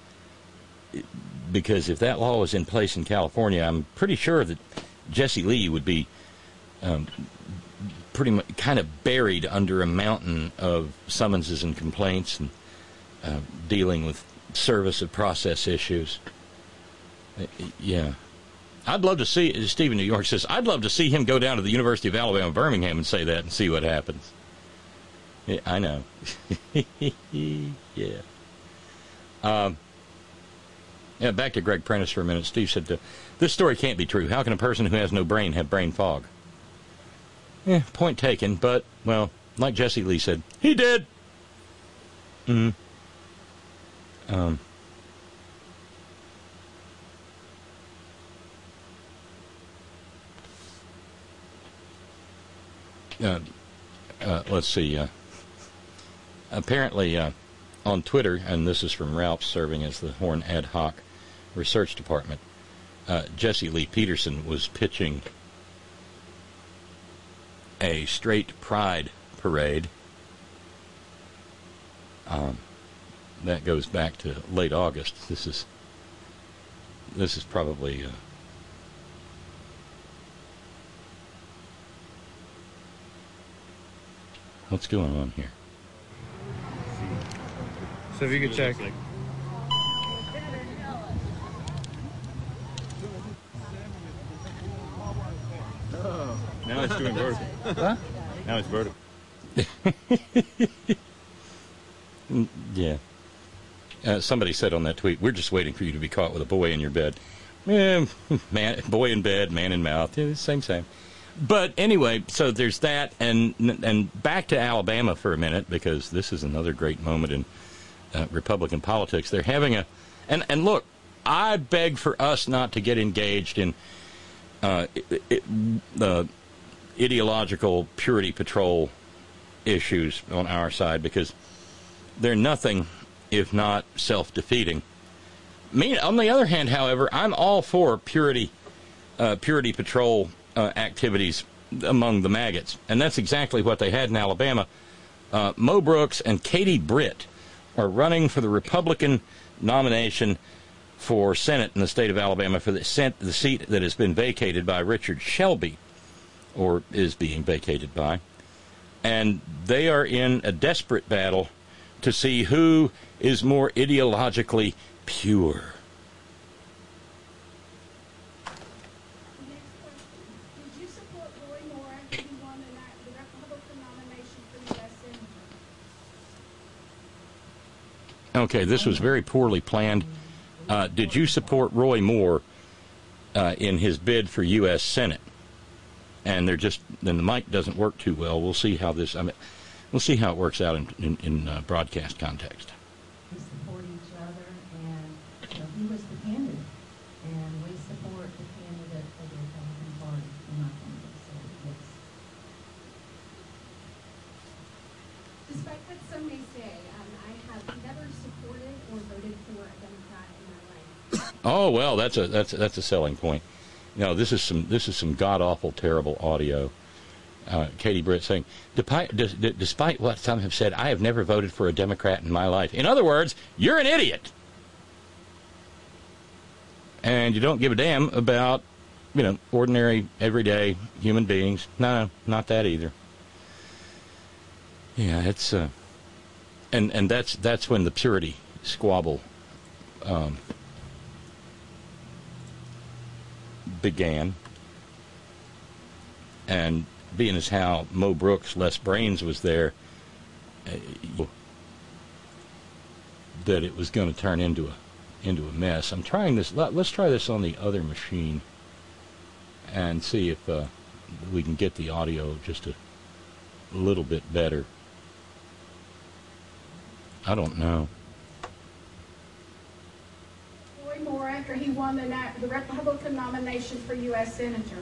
Because if that law was in place in California, I'm pretty sure that Jesse Lee would be pretty much kind of buried under a mountain of summonses and complaints and dealing with service of process issues. Yeah. I'd love to see, Stephen New York says, I'd love to see him go down to the University of Alabama, Birmingham and say that and see what happens. Yeah, I know. Yeah. Yeah, back to Greg Prentice for a minute. Steve said, this story can't be true. How can a person who has no brain have brain fog? Yeah, point taken, but, well, like Jesse Lee said, he did. Let's see. Apparently, on Twitter, and this is from Ralph serving as the Horn Ad Hoc Research Department, Jesse Lee Peterson was pitching a straight pride parade. That goes back to late August. This is probably what's going on here? So if you could check. Now it's doing vertical. Huh? Now it's vertical. Yeah. Somebody said on that tweet, we're just waiting for you to be caught with a boy in your bed. Man, boy in bed, man in mouth. Yeah, same. But anyway, so there's that, and back to Alabama for a minute, because this is another great moment in Republican politics. They're having and look, I beg for us not to get engaged in the ideological purity patrol issues on our side, because they're nothing if not self-defeating. On the other hand, however, I'm all for purity patrol activities among the maggots, and that's exactly what they had in Alabama. Mo Brooks and Katie Britt are running for the Republican nomination for Senate in the state of Alabama for the seat that has been vacated by Richard Shelby, or is being vacated by. And they are in a desperate battle to see who is more ideologically pure. Did you support Roy Moore after he won the Republican nomination for U.S. Senator? Okay, this was very poorly planned. Did you support Roy Moore in his bid for U.S. Senate? And then the mic doesn't work too well. We'll see how we'll see how it works out in broadcast context. We support each other, and he was the candidate, and we support the candidate for the Republican Party in my country. So yes. Despite what some may say, I have never supported or voted for a Democrat in my life. Oh well, that's a selling point. No, this is some god awful terrible audio. Katie Britt saying, despite what some have said, I have never voted for a Democrat in my life. In other words, you're an idiot, and you don't give a damn about ordinary everyday human beings. No, not that either. Yeah, it's and that's when the purity squabble began, and being as how Mo Brooks, Les Brains was there, that it was going to turn into a mess. I'm trying this. Let's try this on the other machine and see if we can get the audio just little bit better. I don't know. Roy Moore after he won the Republican nomination for U.S. Senator.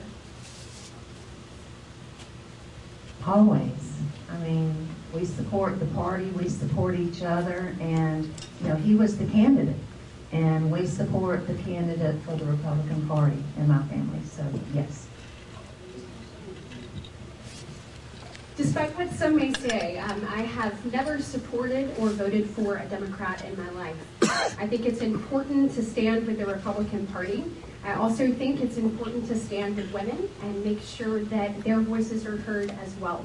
Always. I mean, we support the party, we support each other, and, you know, he was the candidate. And we support the candidate for the Republican Party in my family, so yes. Despite what some may say, I have never supported or voted for a Democrat in my life. I think it's important to stand with the Republican Party. I also think it's important to stand with women and make sure that their voices are heard as well.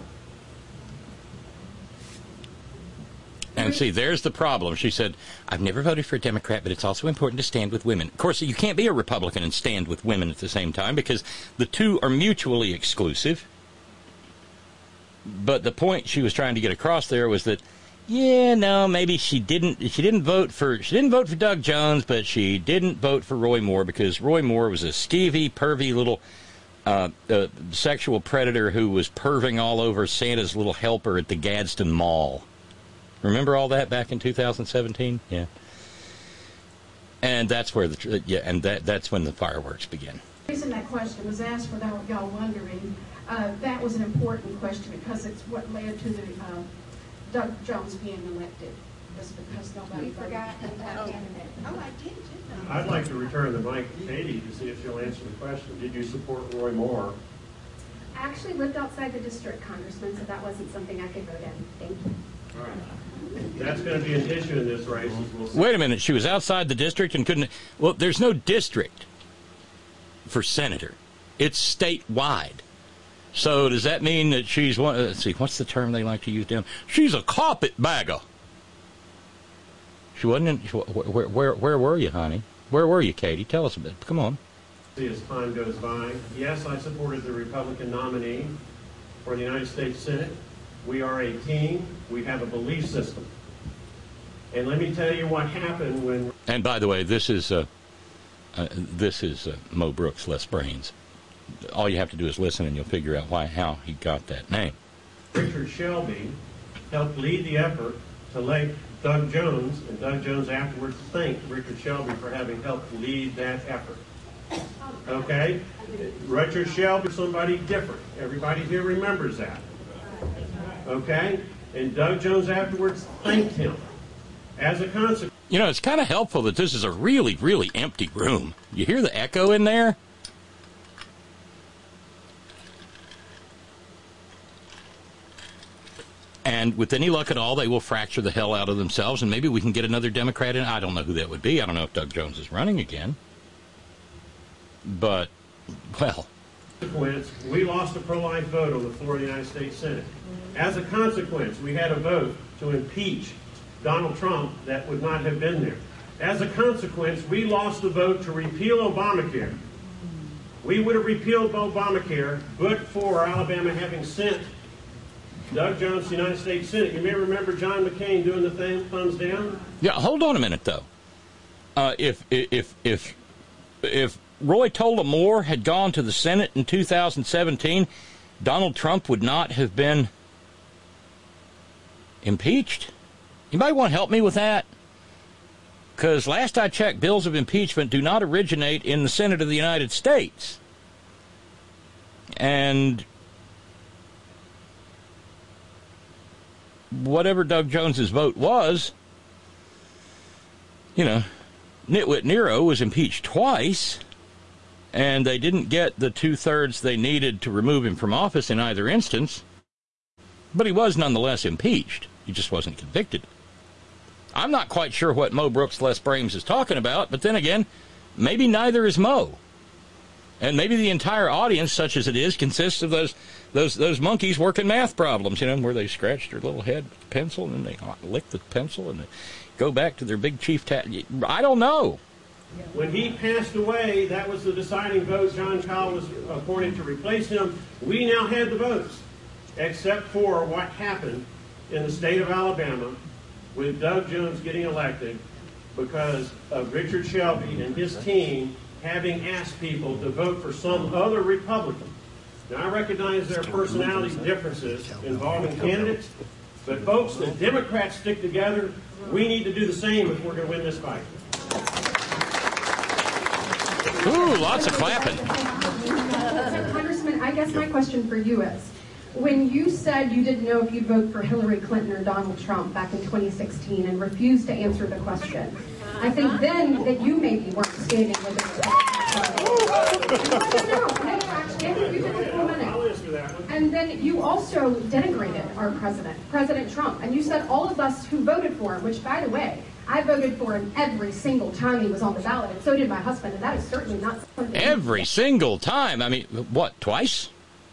And see, there's the problem. She said, I've never voted for a Democrat, but it's also important to stand with women. Of course, you can't be a Republican and stand with women at the same time because the two are mutually exclusive. But the point she was trying to get across there was that, yeah, no, maybe she didn't vote for Doug Jones, but she didn't vote for Roy Moore because Roy Moore was a skeevy, pervy little sexual predator who was perving all over Santa's little helper at the Gadsden Mall. Remember all that back in 2017? Yeah. And that's where that's when the fireworks begin. The reason that question was asked, without y'all wondering, that was an important question because it's what led to the Doug Jones being elected. Just because nobody forgot that candidate. Oh, I did. I'd like to return the mic to Katie to see if she'll answer the question. Did you support Roy Moore? I actually lived outside the district, Congressman, so that wasn't something I could vote in. Thank you. All right. That's going to be an issue in this race. We'll see. Wait a minute. She was outside the district and couldn't... Well, there's no district for senator. It's statewide. So does that mean that she's one... Let's see, what's the term they like to use down? She's a carpetbagger. She wasn't in... Where were you, honey? Where were you, Katie? Tell us a bit. Come on. See, as time goes by, yes, I supported the Republican nominee for the United States Senate. We are a team. We have a belief system. And let me tell you what happened when... And by the way, this is Mo Brooks, Les Brains. All you have to do is listen and you'll figure out how he got that name. Richard Shelby helped lead the effort to elect Doug Jones, and Doug Jones afterwards thanked Richard Shelby for having helped lead that effort. Okay? Richard Shelby is somebody different. Everybody here remembers that. Okay? And Doug Jones afterwards thanked him. As a consequence... You know, it's kind of helpful that this is a really, really empty room. You hear the echo in there? And with any luck at all, they will fracture the hell out of themselves, and maybe we can get another Democrat in. I don't know who that would be. I don't know if Doug Jones is running again. But, well... We lost a pro-life vote on the floor of the United States Senate. As a consequence, we had a vote to impeach Donald Trump that would not have been there. As a consequence, we lost the vote to repeal Obamacare. We would have repealed Obamacare, but for Alabama having sent Doug Jones to the United States Senate. You may remember John McCain doing the thing, thumbs down. Yeah, hold on a minute, though. If Roy Tola Moore had gone to the Senate in 2017, Donald Trump would not have been impeached. Anybody want to help me with that? Because last I checked, bills of impeachment do not originate in the Senate of the United States. And whatever Doug Jones's vote was, you know, Nitwit Nero was impeached twice, and they didn't get the 2/3 they needed to remove him from office in either instance, but he was nonetheless impeached. He just wasn't convicted. I'm not quite sure what Mo Brooks Les Brames is talking about, but then again, maybe neither is Mo. And maybe the entire audience, such as it is, consists of those monkeys working math problems, you know, where they scratch their little head with a pencil and then they lick the pencil and they go back to their big chief I don't know. When he passed away, that was the deciding vote. John Kyle was appointed to replace him. We now had the votes, except for what happened in the state of Alabama with Doug Jones getting elected because of Richard Shelby and his team having asked people to vote for some other Republican. Now, I recognize there are personality differences involving candidates, but folks, the Democrats stick together. We need to do the same if we're going to win this fight. Ooh, lots of clapping. Congressman, I guess my question for you is, when you said you didn't know if you'd vote for Hillary Clinton or Donald Trump back in 2016 and refused to answer the question, I think then that you maybe weren't standing with the And then you also denigrated our president, President Trump, and you said all of us who voted for him, which, by the way, I voted for him every single time he was on the ballot, and so did my husband, and that is certainly not something... Every single time? I mean, what, twice?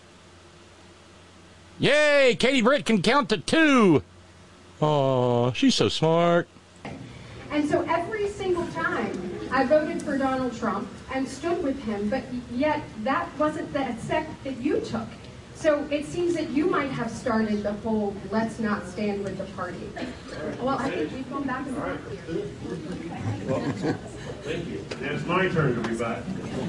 Yay, Katie Britt can count to 2. Oh, she's so smart. And so every single time I voted for Donald Trump and stood with him, but yet that wasn't the step that you took. So it seems that you might have started the whole let's not stand with the party. Well, I think we've gone back and forth here. Well, thank you. Now it's my turn to rebut.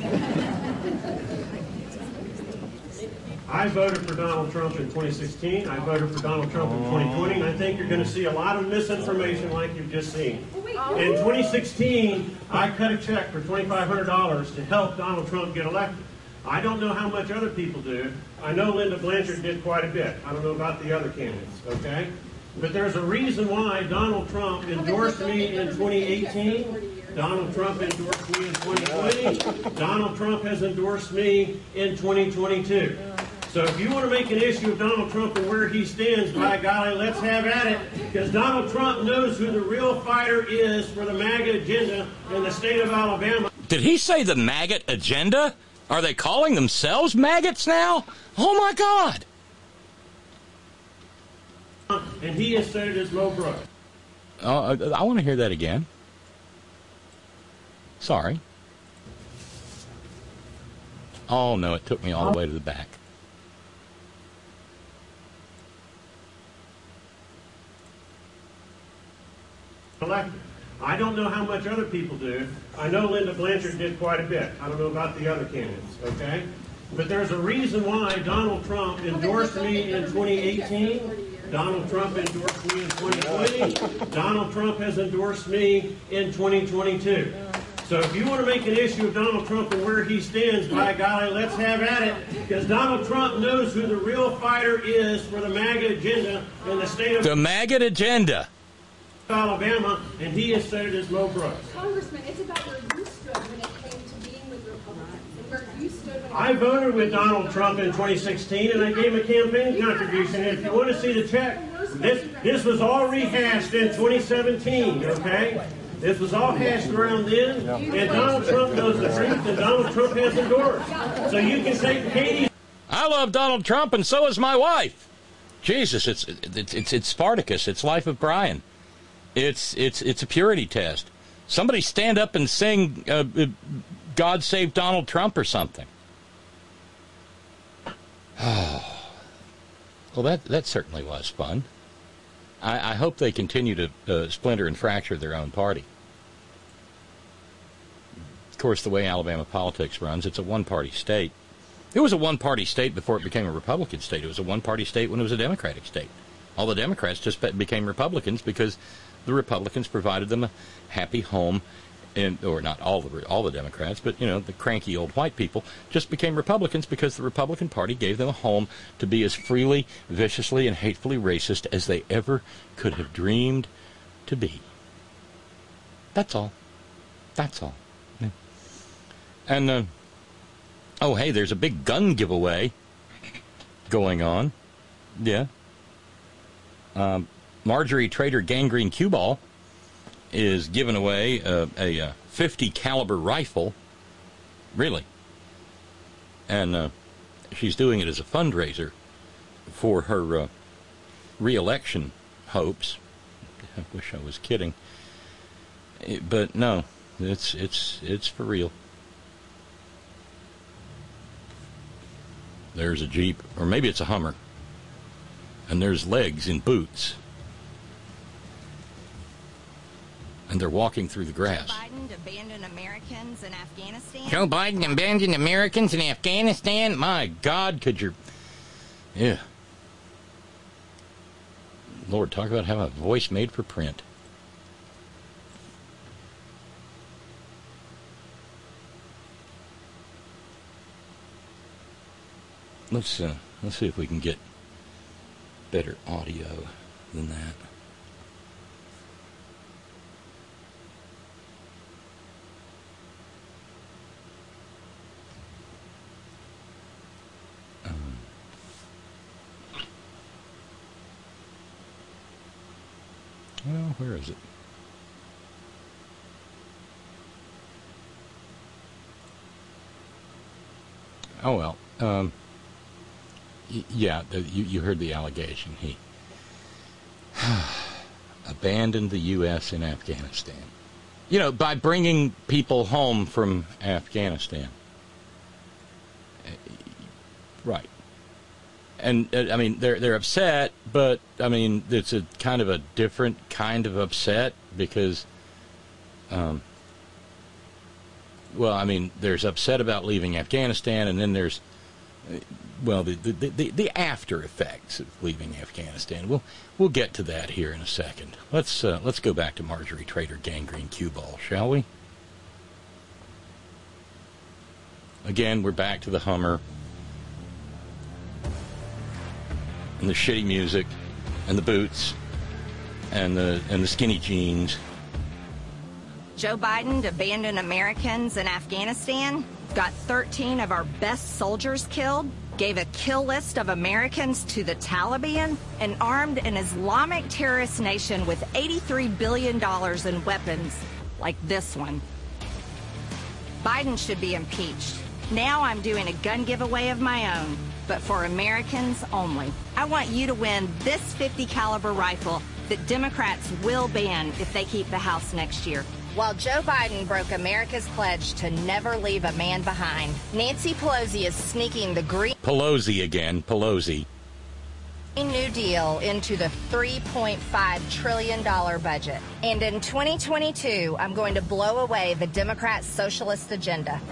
I voted for Donald Trump in 2016. I voted for Donald Trump in 2020. And I think you're going to see a lot of misinformation like you've just seen. In 2016, I cut a check for $2,500 to help Donald Trump get elected. I don't know how much other people do. I know Linda Blanchard did quite a bit. I don't know about the other candidates, okay? But there's a reason why Donald Trump endorsed me in 2018. Donald Trump endorsed me in 2020. Donald Trump has endorsed me in 2022. So if you want to make an issue of Donald Trump and where he stands, by golly, let's have at it. Because Donald Trump knows who the real fighter is for the MAGA agenda in the state of Alabama. Did he say the maggot agenda? Are they calling themselves maggots now? Oh, my God. And he has said it as Mo Brooks. I want to hear that again. Sorry. Oh, no, it took me all the way to the back. Elected. I don't know how much other people do. I know Linda Blanchard did quite a bit. I don't know about the other candidates, okay? But there's a reason why Donald Trump endorsed me in 2018. Donald Trump endorsed me in 2020. Donald Trump has endorsed me in 2022. So if you want to make an issue of Donald Trump and where he stands, by golly, let's have at it. Because Donald Trump knows who the real fighter is for the MAGA agenda in the state of... The MAGA agenda. Alabama, and he has said it as Mo Brooks. Congressman, it's about where you stood when it came to being with Republicans, and where you stood when I voted with Donald Trump in 2016, and I gave him a campaign contribution. And if you want to see the check, this was all rehashed in 2017, okay? This was all hashed around then, and Donald Trump knows the truth, and Donald Trump has endorsed. So you can take Katie's... I love Donald Trump, and so is my wife. Jesus, it's Spartacus. It's Life of Brian. It's a purity test. Somebody stand up and sing God Save Donald Trump or something. Oh. Well, that certainly was fun. I hope they continue to splinter and fracture their own party. Of course, the way Alabama politics runs, it's a one-party state. It was a one-party state before it became a Republican state. It was a one-party state when it was a Democratic state. All the Democrats just became Republicans because the Republicans provided them a happy home, or not all the Democrats, but, you know, the cranky old white people just became Republicans because the Republican Party gave them a home to be as freely, viciously, and hatefully racist as they ever could have dreamed to be. That's all. That's all. Yeah. And, oh, hey, there's a big gun giveaway going on. Yeah. Marjorie Trader Gangrene Cue-Ball is giving away a 50 caliber rifle, really, and she's doing it as a fundraiser for her re-election hopes. I wish I was kidding, but no, it's for real. There's a Jeep, or maybe it's a Hummer, and there's legs in boots. and they're walking through the grass. Joe Biden abandoned Americans in Afghanistan. Joe Biden abandoned Americans in Afghanistan? My God, could you... Yeah. Lord, talk about having a voice made for print. Let's see if we can get better audio than that. Well, where is it? Oh, well. Yeah, you heard the allegation. He abandoned the U.S. in Afghanistan. You know, by bringing people home from Afghanistan. Right. And, I mean, they're upset, but, I mean, it's a kind of a different kind of upset because, well, I mean, there's upset about leaving Afghanistan, and then there's, well, the after effects of leaving Afghanistan. We'll get to that here in a second. Let's go back to Marjorie Trader Gangrene Cue Ball, shall we? Again, we're back to the Hummer and the shitty music and the boots and the skinny jeans. Joe Biden abandoned Americans in Afghanistan, got 13 of our best soldiers killed, gave a kill list of Americans to the Taliban, and armed an Islamic terrorist nation with $83 billion in weapons like this one. Biden should be impeached. Now I'm doing a gun giveaway of my own, but for Americans only. I want you to win this .50 caliber rifle that Democrats will ban if they keep the House next year. While Joe Biden broke America's pledge to never leave a man behind, Nancy Pelosi is sneaking the Green Pelosi. New Deal into the $3.5 trillion budget. And in 2022, I'm going to blow away the Democrat socialist agenda.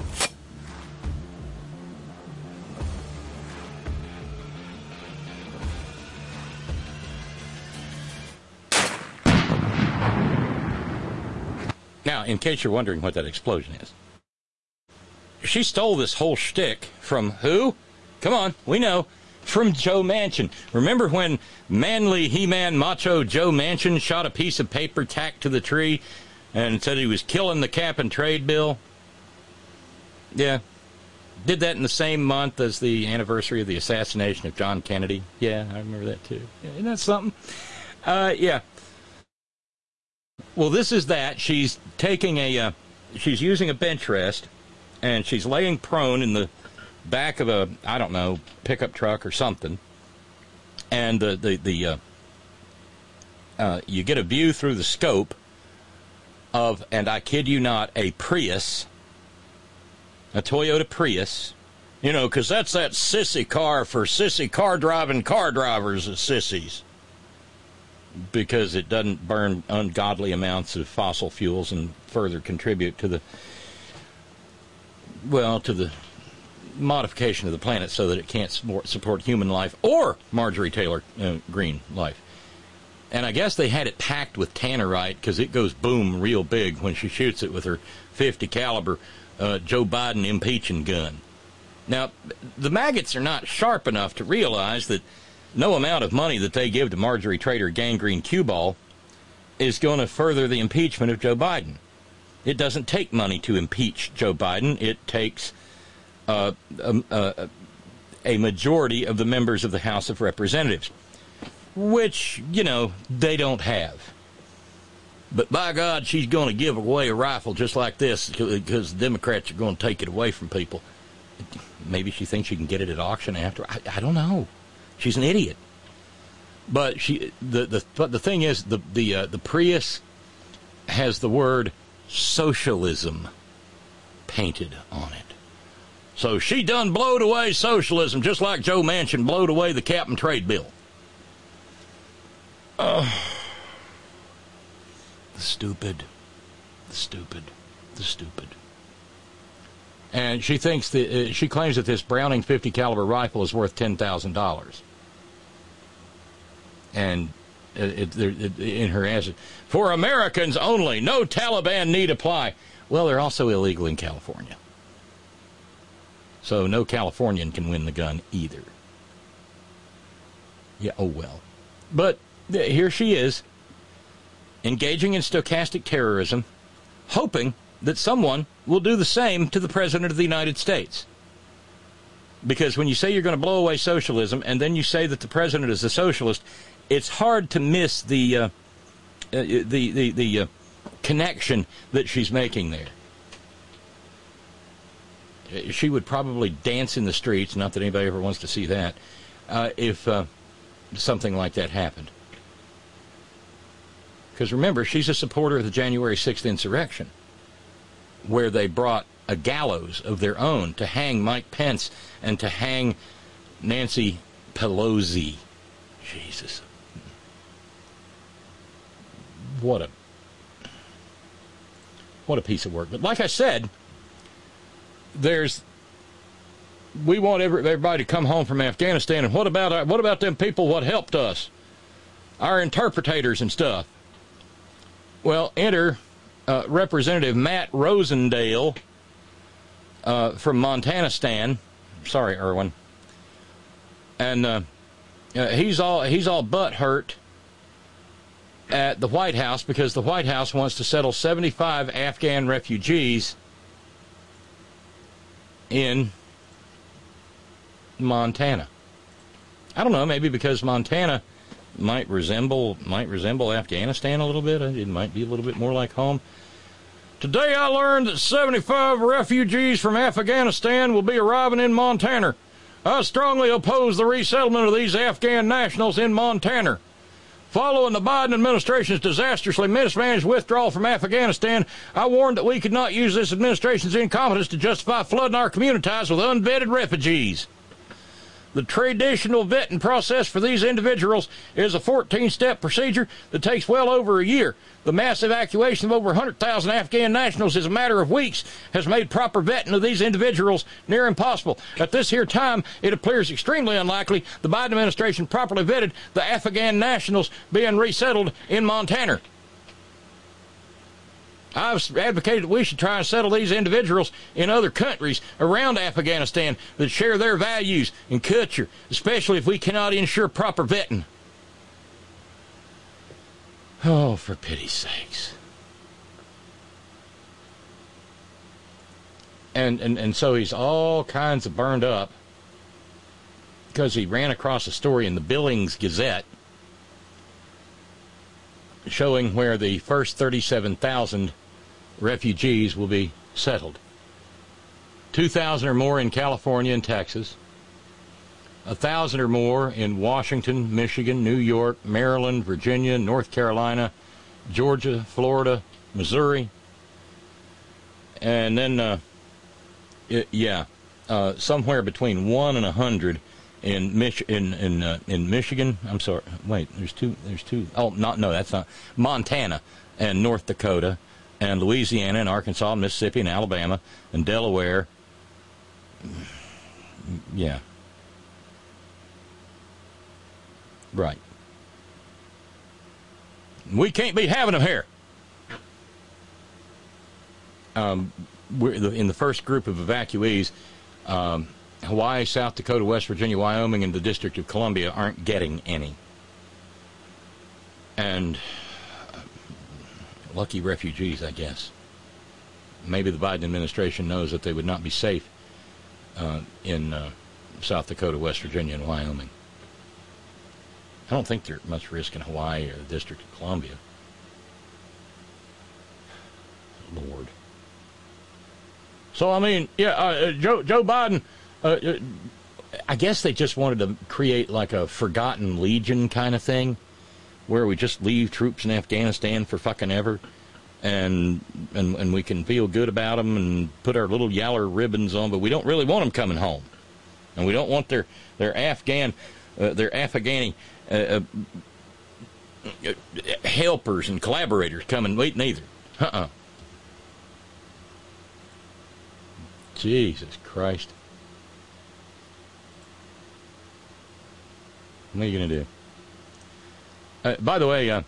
Now, in case you're wondering what that explosion is, she stole this whole shtick from who? Come on, we know. From Joe Manchin. Remember when manly He-Man macho Joe Manchin shot a piece of paper tacked to the tree and said he was killing the cap and trade bill? Yeah. Did that in the same month as the anniversary of the assassination of John Kennedy. Yeah, I remember that too. Yeah, isn't that something? Yeah. Well, this is that. She's taking she's using a bench rest, and she's laying prone in the back of a, I don't know, pickup truck or something. And you get a view through the scope of, and I kid you not, a Prius, a Toyota Prius. You know, because that's that sissy car for sissy car driving car drivers as sissies. Because it doesn't burn ungodly amounts of fossil fuels and further contribute to the modification of the planet so that it can't support human life or Marjorie Taylor Greene life. And I guess they had it packed with tannerite because it goes boom real big when she shoots it with her .50 caliber Joe Biden impeaching gun. Now, the maggots are not sharp enough to realize that no amount of money that they give to Marjorie Trader Gangrene Cue Ball is going to further the impeachment of Joe Biden. It doesn't take money to impeach Joe Biden. It takes a majority of the members of the House of Representatives, which, you know, they don't have. But by God, she's going to give away a rifle just like this because the Democrats are going to take it away from people. Maybe she thinks she can get it at auction after. I don't know. She's an idiot. But the thing is, the Prius has the word socialism painted on it. So she done blowed away socialism just like Joe Manchin blowed away the cap and trade bill. Stupid. The stupid. And she thinks that she claims that this Browning .50 caliber rifle is worth $10,000. And in her answer, for Americans only, no Taliban need apply. Well, they're also illegal in California. So no Californian can win the gun either. Yeah, oh well. But here she is, engaging in stochastic terrorism, hoping that someone will do the same to the President of the United States. Because when you say you're going to blow away socialism, and then you say that the President is a socialist, it's hard to miss the connection that she's making there. She would probably dance in the streets, not that anybody ever wants to see that, if something like that happened. Because remember, she's a supporter of the January 6th insurrection, where they brought a gallows of their own to hang Mike Pence and to hang Nancy Pelosi. Jesus. What a piece of work. But like I said, we want everybody to come home from Afghanistan, and what about them people what helped us? Our interpreters and stuff. Well, enter Representative Matt Rosendale from Montana-stan. Sorry, Irwin. And he's all butthurt at the White House because the White House wants to settle 75 Afghan refugees in Montana. I don't know, maybe because Montana might resemble Afghanistan a little bit. It might be a little bit more like home. Today I learned that 75 refugees from Afghanistan will be arriving in Montana. I strongly oppose the resettlement of these Afghan nationals in Montana. Following the Biden administration's disastrously mismanaged withdrawal from Afghanistan, I warned that we could not use this administration's incompetence to justify flooding our communities with unvetted refugees. The traditional vetting process for these individuals is a 14-step procedure that takes well over a year. The mass evacuation of over 100,000 Afghan nationals in a matter of weeks has made proper vetting of these individuals near impossible. At this here time, it appears extremely unlikely the Biden administration properly vetted the Afghan nationals being resettled in Montana. I've advocated that we should try and settle these individuals in other countries around Afghanistan that share their values and culture, especially if we cannot ensure proper vetting. Oh, for pity's sakes. And so he's all kinds of burned up because he ran across a story in the Billings Gazette showing where the first 37,000 refugees will be settled. 2,000 or more in California and Texas. 1,000 or more in Washington, Michigan, New York, Maryland, Virginia, North Carolina, Georgia, Florida, Missouri. And then, somewhere between 1 and 100 in Michigan. I'm sorry. Wait, there's two. Oh, no, that's not. Montana and North Dakota and Louisiana and Arkansas and Mississippi and Alabama and Delaware. Yeah. Right. We can't be having them here. We're in the first group of evacuees. Hawaii, South Dakota, West Virginia, Wyoming, and the District of Columbia aren't getting any. And lucky refugees, I guess. Maybe the Biden administration knows that they would not be safe in South Dakota, West Virginia, and Wyoming. I don't think there's much risk in Hawaii or the District of Columbia. Lord. So, I mean, Joe Biden, I guess they just wanted to create like a forgotten legion kind of thing where we just leave troops in Afghanistan for fucking ever and we can feel good about them and put our little yaller ribbons on, but we don't really want them coming home. And we don't want their Afghani helpers and collaborators coming. Wait, neither. Jesus Christ. What are you going to do? By the way,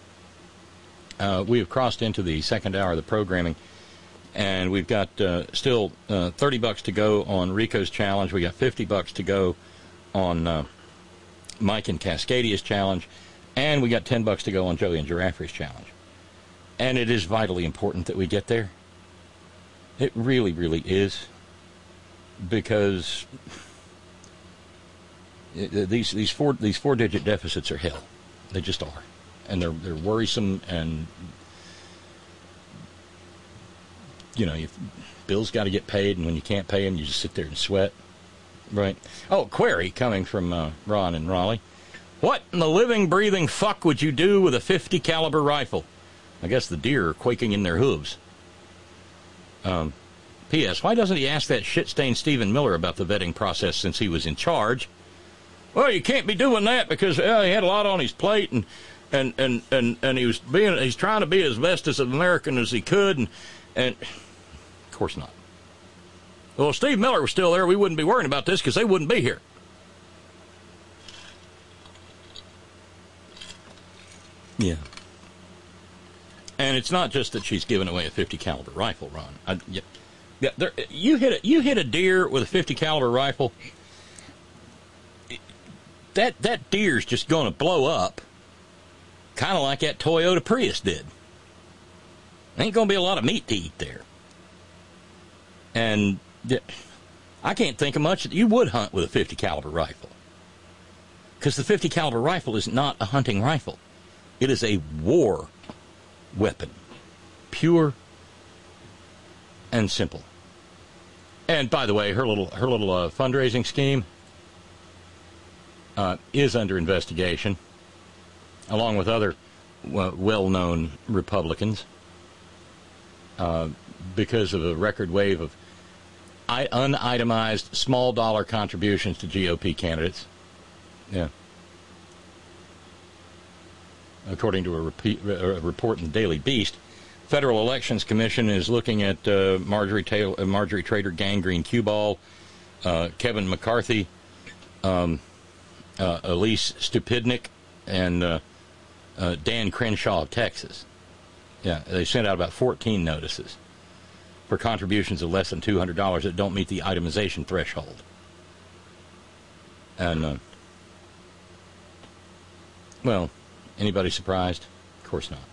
we have crossed into the second hour of the programming, and we've got still $30 to go on Rico's challenge. We got $50 to go on Mike and Cascadia's challenge, and we got $10 to go on Joey and Giraffe's challenge. And it is vitally important that we get there. It really, really is, because these four-digit deficits are hell. They just are, and they're worrisome. And you know, bills got to get paid, and when you can't pay them, you just sit there and sweat. Right. Oh, query coming from Ron in Raleigh. What in the living, breathing fuck would you do with a .50 caliber rifle? I guess the deer are quaking in their hooves. P.S. Why doesn't he ask that shit-stained Stephen Miller about the vetting process since he was in charge? Well, you can't be doing that because he had a lot on his plate, and he's trying to be as best as an American as he could, and of course not. Well, if Steve Miller was still there, we wouldn't be worrying about this because they wouldn't be here. Yeah. And it's not just that she's giving away a .50 caliber rifle, Ron. You hit a deer with a .50 caliber rifle. That deer's just going to blow up, kind of like that Toyota Prius did. Ain't going to be a lot of meat to eat there. And I can't think of much that you would hunt with a .50 caliber rifle, because the .50 caliber rifle is not a hunting rifle. It is a war weapon, pure and simple. And by the way, her little fundraising scheme is under investigation, along with other well-known Republicans, because of a record wave of unitemized small dollar contributions to GOP candidates. Yeah. According to a report in the Daily Beast, Federal Elections Commission is looking at Marjorie Trader Gangrene Q-Ball, Kevin McCarthy, Elise Stupidnik, and Dan Crenshaw of Texas. Yeah, they sent out about 14 notices for contributions of less than $200 that don't meet the itemization threshold. And, well, anybody surprised? Of course not.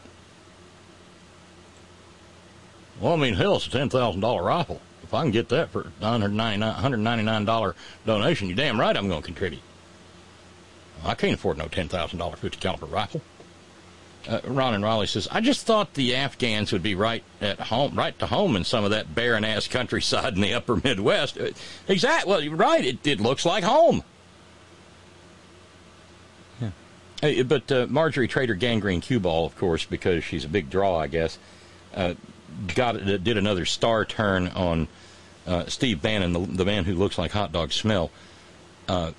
Well, I mean, hell, it's a $10,000 rifle. If I can get that for a $199 donation, you're damn right I'm going to contribute. I can't afford no $10,000 .50 caliber rifle. Ron in Raleigh says, I just thought the Afghans would be right to home in some of that barren-ass countryside in the upper Midwest. Exactly. Well, you're right. It looks like home. Yeah. But Marjorie Trader Gangrene Q-Ball, of course, because she's a big draw, I guess, did another star turn on Steve Bannon, the man who looks like hot dog smell, on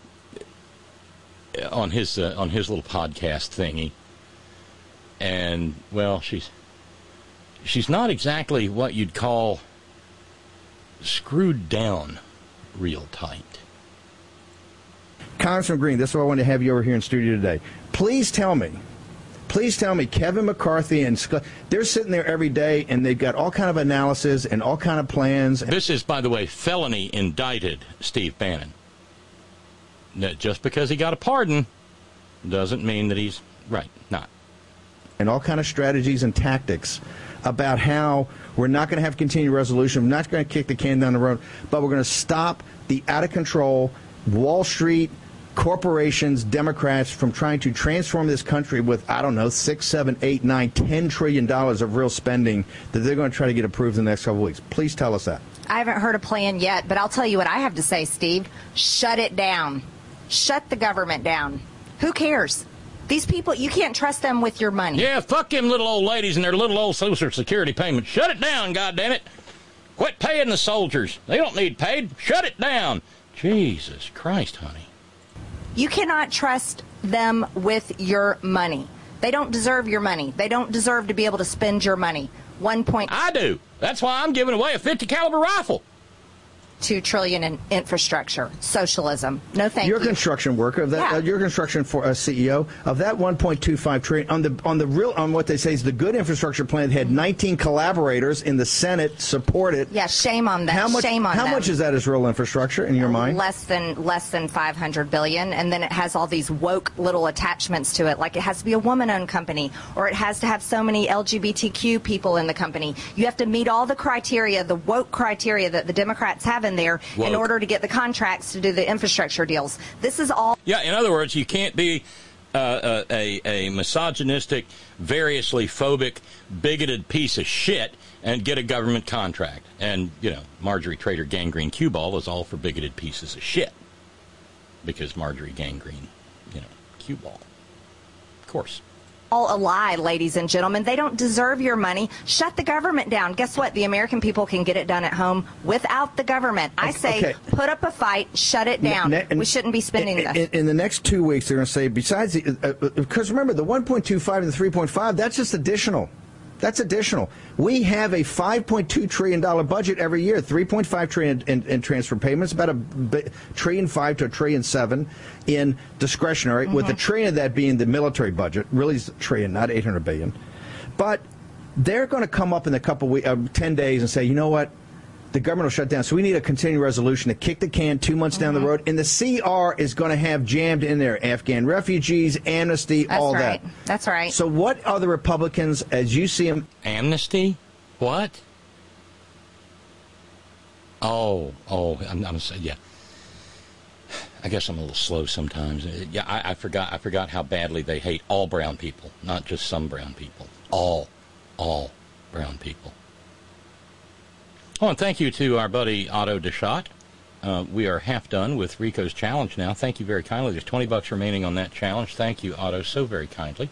his little podcast thingy. And, well, she's not exactly what you'd call screwed down real tight. Congressman Green, that's why I wanted to have you over here in studio today. Please tell me, Kevin McCarthy and Scott, they're sitting there every day and they've got all kind of analysis and all kind of plans. This is, by the way, felony indicted Steve Bannon. Just because he got a pardon doesn't mean that he's right, not. And all kind of strategies and tactics about how we're not going to have continued resolution, we're not going to kick the can down the road, but we're going to stop the out-of-control Wall Street corporations, Democrats, from trying to transform this country with, I don't know, $6, $7, $8, $9, $10 trillion of real spending that they're going to try to get approved in the next couple of weeks. Please tell us that. I haven't heard a plan yet, but I'll tell you what I have to say, Steve. Shut it down. Shut the government down. Who cares? These people, you can't trust them with your money. Yeah, fuck them little old ladies and their little old Social Security payments. Shut it down, goddammit. Quit paying the soldiers. They don't need paid. Shut it down. Jesus Christ, honey. You cannot trust them with your money. They don't deserve your money. They don't deserve to be able to spend your money. I do. That's why I'm giving away a .50 caliber rifle. 1.2 trillion in infrastructure. Socialism. No, thank you. You're a construction worker. Of that, you're a construction for a CEO of that 1.25 trillion on what they say is the good infrastructure plan. Had 19 collaborators in the Senate support it. Yeah, shame on them. Shame on them. How much is that as real infrastructure in your mind? Less than 500 billion, and then it has all these woke little attachments to it, like it has to be a woman-owned company, or it has to have so many LGBTQ people in the company. You have to meet all the criteria, the woke criteria that the Democrats have in there in order to get the contracts to do the infrastructure deals. This is all. Yeah, in other words, you can't be a misogynistic, variously phobic, bigoted piece of shit and get a government contract. And, Marjorie Trader Gangrene Q-Ball is all for bigoted pieces of shit. Because Marjorie Gangrene, Q-Ball. Of course. All a lie, ladies and gentlemen. They don't deserve your money. Shut the government down. Guess what? The American people can get it done at home without the government. I say put up a fight, shut it down. We shouldn't be spending this. In the next 2 weeks, they're going to say, besides, because remember, the 1.25 and the 3.5, that's just additional. That's additional. We have a $5.2 trillion budget every year, $3.5 trillion in transfer payments, about $1.5 trillion to $1.7 trillion in discretionary, with $1 trillion of that being the military budget. Really, it's $1 trillion, not $800 billion. But they're going to come up in a couple 10 days and say, you know what? The government will shut down. So we need a continuing resolution to kick the can 2 months down the road. And the CR is going to have jammed in there Afghan refugees, amnesty, all that. That's right. So what are the Republicans, as you see them? Amnesty? What? I'm yeah. I guess I'm a little slow sometimes. Yeah, I forgot how badly they hate all brown people, not just some brown people. All brown people. Oh, and thank you to our buddy Otto Deschott. We are half done with Rico's challenge now. Thank you very kindly. There's $20 remaining on that challenge. Thank you, Otto, so very kindly.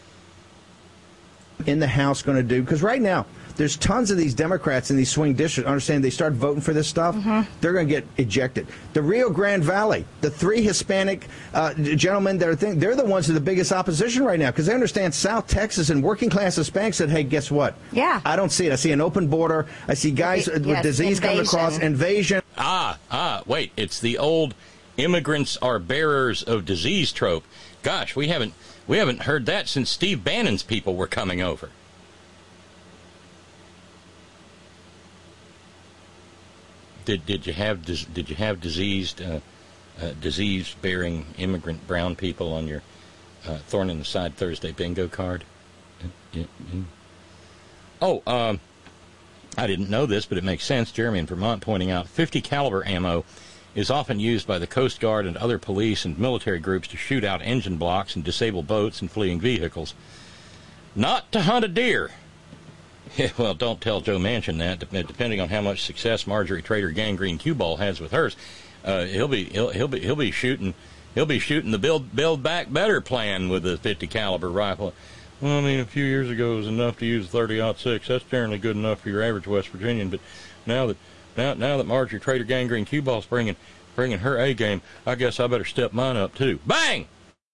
In the House going to do, because right now there's tons of these Democrats in these swing districts. Understand they start voting for this stuff, they're going to get ejected. The Rio Grande Valley, the 3 Hispanic gentlemen that are they're the ones with the biggest opposition right now, because they understand South Texas and working class Hispanics said, hey, guess what? Yeah, I don't see it. I see an open border. I see guys with disease coming across, invasion. Wait, it's the old immigrants are bearers of disease trope. Gosh, we haven't heard that since Steve Bannon's people were coming over. Did you have disease-bearing immigrant brown people on your Thorn in the Side Thursday bingo card? I didn't know this, but it makes sense. Jeremy in Vermont pointing out 50 caliber ammo is often used by the Coast Guard and other police and military groups to shoot out engine blocks and disable boats and fleeing vehicles. Not to hunt a deer. Yeah, well, don't tell Joe Manchin that. Depending on how much success Marjorie Trader Gangrene Q-Ball has with hers, he'll be shooting the Build Back Better plan with a 50 caliber rifle. Well, I mean, a few years ago it was enough to use 30-06. That's generally good enough for your average West Virginian. But now that Marjorie Trader Gangrene Q-Ball's bringing her A game, I guess I better step mine up too. Bang!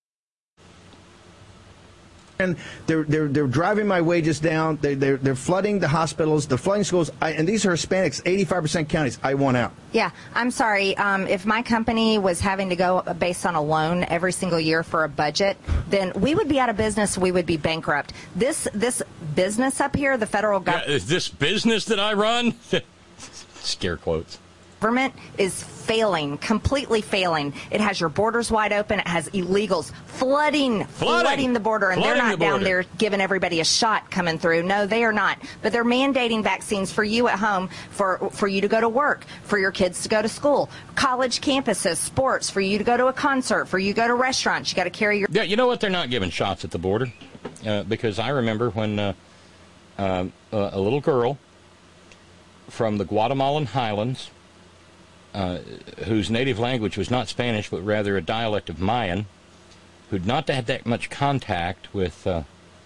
And they're driving my wages down. They're flooding the hospitals. They're flooding schools. And these are Hispanics, 85% counties. I want out. Yeah, I'm sorry. If my company was having to go based on a loan every single year for a budget, then we would be out of business. We would be bankrupt. This business up here, the federal government. Is this business that I run? Scare quotes. Government is failing, completely failing. It has your borders wide open. It has illegals flooding the border, and they're not down there giving everybody a shot coming through. No, they are not. But they're mandating vaccines for you at home, for you to go to work, for your kids to go to school, college campuses, sports, for you to go to a concert, for you to go to restaurants. You got to carry your. Yeah, you know what? They're not giving shots at the border, because I remember when a little girl from the Guatemalan highlands, whose native language was not Spanish but rather a dialect of Mayan, who'd not had that much contact with the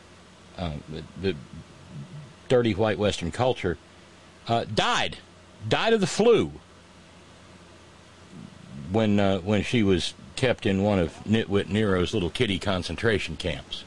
dirty white Western culture, died of the flu when she was kept in one of Nitwit Nero's little kiddie concentration camps.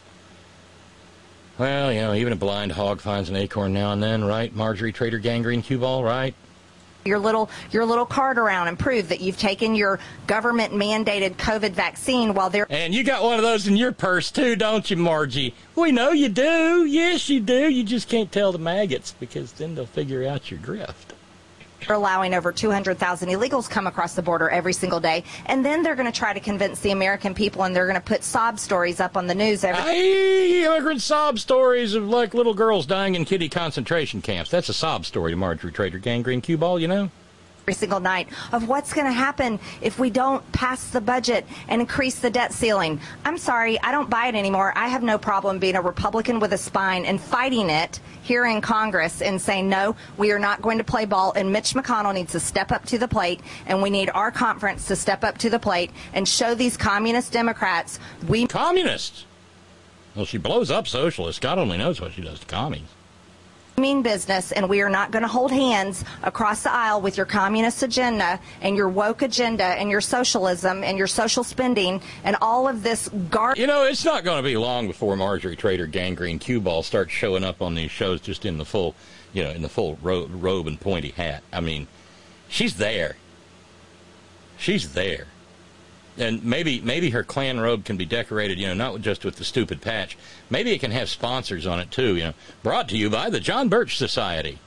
Well, even a blind hog finds an acorn now and then, right? Marjorie Trader Gangrene Q-Ball, right? your little card around and prove that you've taken your government-mandated COVID vaccine while they're... And you got one of those in your purse, too, don't you, Margie? We know you do. Yes, you do. You just can't tell the maggots because then they'll figure out your grift. They're allowing over 200,000 illegals come across the border every single day, and then they're going to try to convince the American people, and they're going to put sob stories up on the news immigrant sob stories of like little girls dying in kiddie concentration camps. That's a sob story to Marjorie Trader Gangrene Cue Ball, you know? Every single night of what's going to happen if we don't pass the budget and increase the debt ceiling. I'm sorry, I don't buy it anymore. I have no problem being a Republican with a spine and fighting it here in Congress and saying, no, we are not going to play ball, and Mitch McConnell needs to step up to the plate, and we need our conference to step up to the plate and show these communist Democrats we... Communists? Well, she blows up socialists. God only knows what she does to commies. mean business, and we are not going to hold hands across the aisle with your communist agenda and your woke agenda and your socialism and your social spending and all of this garbage. You know, it's not going to be long before Marjorie Trader Gangrene Cue Ball starts showing up on these shows just in the full, robe and pointy hat. I mean, she's there. She's there. And maybe her Klan robe can be decorated, not just with the stupid patch. Maybe it can have sponsors on it, too, Brought to you by the John Birch Society.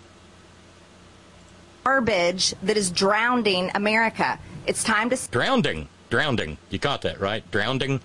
Garbage that is drowning America. It's time to... Drowning. You caught that, right? Drowning.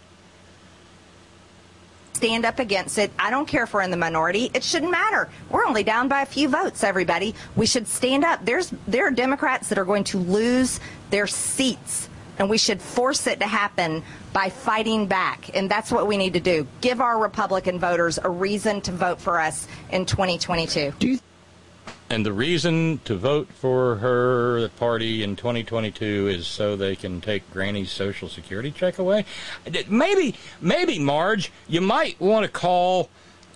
Stand up against it. I don't care if we're in the minority. It shouldn't matter. We're only down by a few votes, everybody. We should stand up. There are Democrats that are going to lose their seats, and we should force it to happen by fighting back. And that's what we need to do. Give our Republican voters a reason to vote for us in 2022. And the reason to vote for her party in 2022 is so they can take Granny's Social Security check away? Maybe, Marge, you might want to call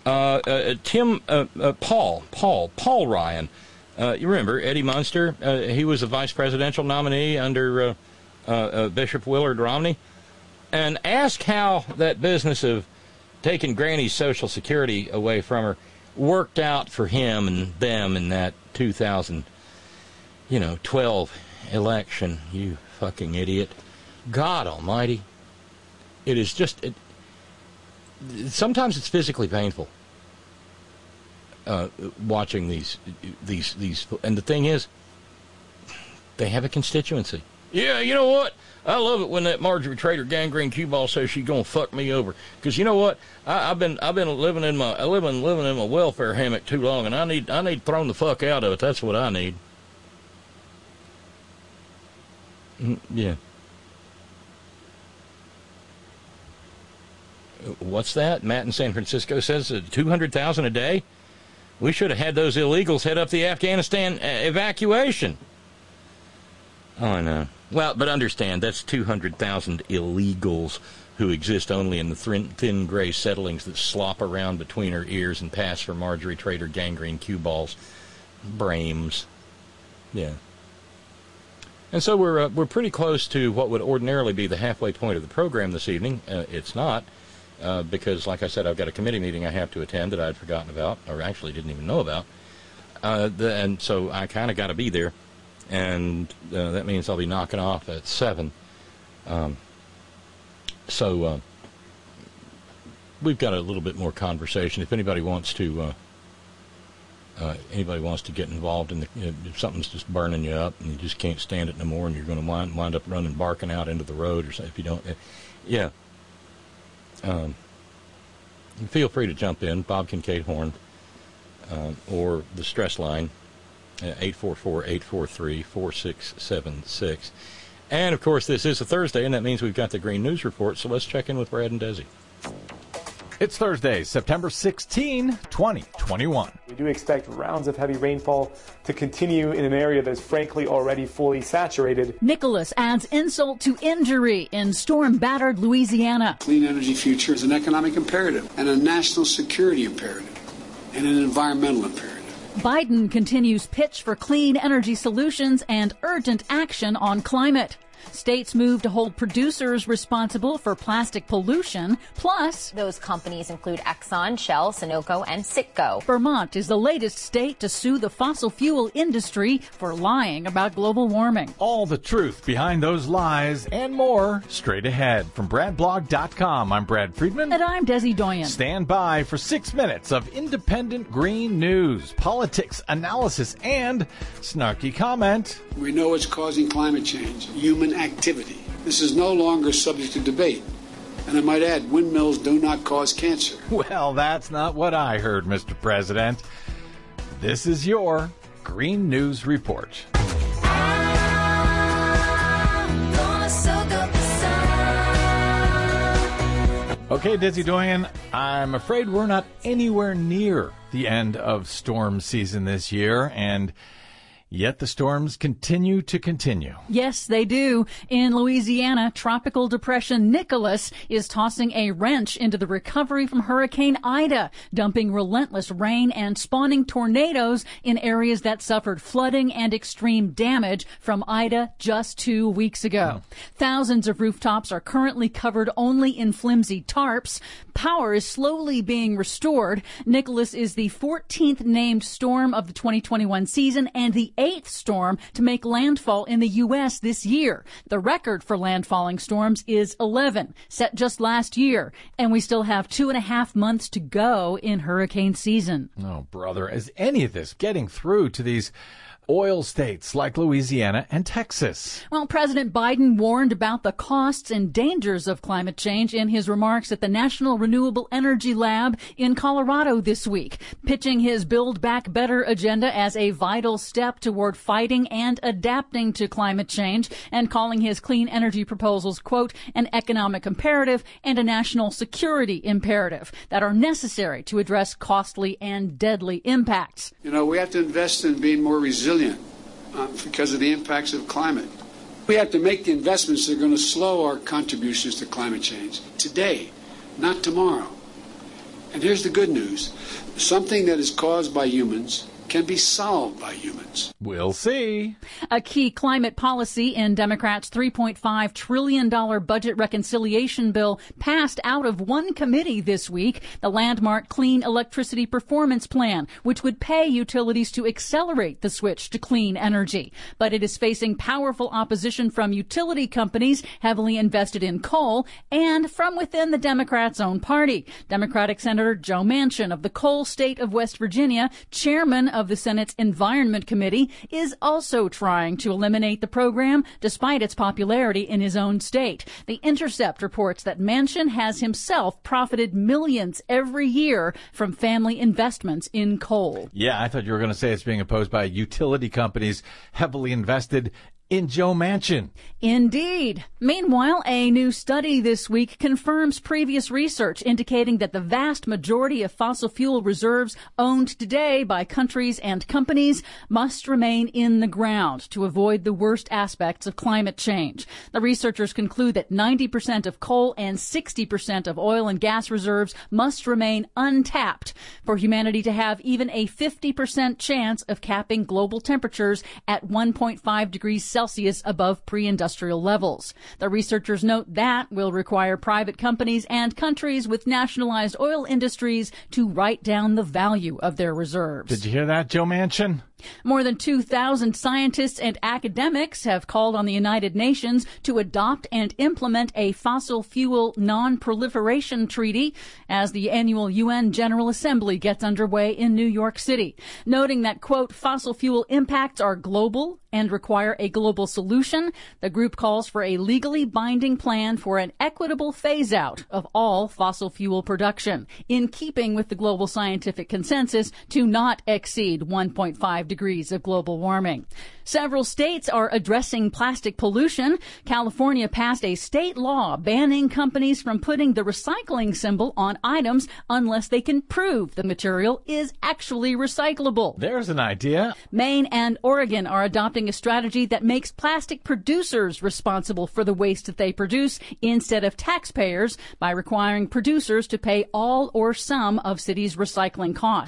Paul Ryan. You remember Eddie Munster? He was a vice presidential nominee under... Bishop Willard Romney, and ask how that business of taking Granny's Social Security away from her worked out for him and them in that 2012 election. You fucking idiot. God almighty. It is just... sometimes it's physically painful watching these... And the thing is, they have a constituency. Yeah, you know what? I love it when that Marjorie Trader Gangrene Cue Ball says she's gonna fuck me over. Because you know what? I've been living in my welfare hammock too long, and I need thrown the fuck out of it. That's what I need. Yeah. What's that? Matt in San Francisco says 200,000 a day. We should have had those illegals head up the Afghanistan evacuation. Oh, I know. Well, but understand, that's 200,000 illegals who exist only in the thin gray settlings that slop around between her ears and pass for Marjorie Trader Gangrene Cue Ball's brains. Yeah. And so we're pretty close to what would ordinarily be the halfway point of the program this evening. It's not, because, like I said, I've got a committee meeting I have to attend that I'd forgotten about, or actually didn't even know about. And so I kind of got to be there. And that means I'll be knocking off at 7. So we've got a little bit more conversation. If anybody wants to get involved in if something's just burning you up and you just can't stand it no more, and you're going to wind up barking out into the road or something, if you don't, feel free to jump in. Bob Kincaid Horn, or the stress line. 844-843-4676. And, of course, this is a Thursday, and that means we've got the Green News Report, so let's check in with Brad and Desi. It's Thursday, September 16, 2021. We do expect rounds of heavy rainfall to continue in an area that's frankly already fully saturated. Nicholas adds insult to injury in storm-battered Louisiana. Clean energy future is an economic imperative and a national security imperative and an environmental imperative. Biden continues pitch for clean energy solutions and urgent action on climate. States move to hold producers responsible for plastic pollution. Plus, those companies include Exxon, Shell, Sunoco, and Citgo. Vermont is the latest state to sue the fossil fuel industry for lying about global warming. All the truth behind those lies and more straight ahead. From BradBlog.com, I'm Brad Friedman. And I'm Desi Doyen. Stand by for 6 minutes of independent green news, politics, analysis, and snarky comment. We know it's causing climate change, human activity. This is no longer subject to debate. And I might add, windmills do not cause cancer. Well, that's not what I heard, Mr. President. This is your Green News Report. Okay, Desi Doyen, I'm afraid we're not anywhere near the end of storm season this year, and yet the storms continue to continue. Yes, they do. In Louisiana, Tropical Depression Nicholas is tossing a wrench into the recovery from Hurricane Ida, dumping relentless rain and spawning tornadoes in areas that suffered flooding and extreme damage from Ida just 2 weeks ago. Thousands of rooftops are currently covered only in flimsy tarps. Power is slowly being restored. Nicholas is the 14th named storm of the 2021 season and the 8th storm to make landfall in the U.S. this year. The record for landfalling storms is 11, set just last year, and we still have 2.5 months to go in hurricane season. Oh, brother, is any of this getting through to these oil states like Louisiana and Texas? Well, President Biden warned about the costs and dangers of climate change in his remarks at the National Renewable Energy Lab in Colorado this week, pitching his Build Back Better agenda as a vital step toward fighting and adapting to climate change, and calling his clean energy proposals, quote, an economic imperative and a national security imperative that are necessary to address costly and deadly impacts. You know, we have to invest in being more resilient because of the impacts of climate. We have to make the investments that are going to slow our contributions to climate change today, not tomorrow. And here's the good news. Something that is caused by humans can be solved by humans. We'll see. A key climate policy in Democrats' $3.5 trillion budget reconciliation bill passed out of one committee this week, the landmark Clean Electricity Performance Plan, which would pay utilities to accelerate the switch to clean energy. But it is facing powerful opposition from utility companies heavily invested in coal and from within the Democrats' own party. Democratic Senator Joe Manchin of the coal state of West Virginia, chairman of the Senate's Environment Committee, is also trying to eliminate the program despite its popularity in his own state. The Intercept reports that Manchin has himself profited millions every year from family investments in coal. Yeah, I thought you were going to say it's being opposed by utility companies heavily invested in Joe Manchin. Indeed. Meanwhile, a new study this week confirms previous research indicating that the vast majority of fossil fuel reserves owned today by countries and companies must remain in the ground to avoid the worst aspects of climate change. The researchers conclude that 90% of coal and 60% of oil and gas reserves must remain untapped for humanity to have even a 50% chance of capping global temperatures at 1.5 degrees Celsius above pre-industrial levels. The researchers note that will require private companies and countries with nationalized oil industries to write down the value of their reserves. Did you hear that, Joe Manchin? More than 2,000 scientists and academics have called on the United Nations to adopt and implement a fossil fuel non-proliferation treaty as the annual UN General Assembly gets underway in New York City, noting that, quote, fossil fuel impacts are global and require a global solution. The group calls for a legally binding plan for an equitable phase-out of all fossil fuel production, in keeping with the global scientific consensus to not exceed 1.5 degrees of global warming. Several states are addressing plastic pollution. California passed a state law banning companies from putting the recycling symbol on items unless they can prove the material is actually recyclable. There's an idea. Maine and Oregon are adopting a strategy that makes plastic producers responsible for the waste that they produce instead of taxpayers by requiring producers to pay all or some of cities' recycling costs.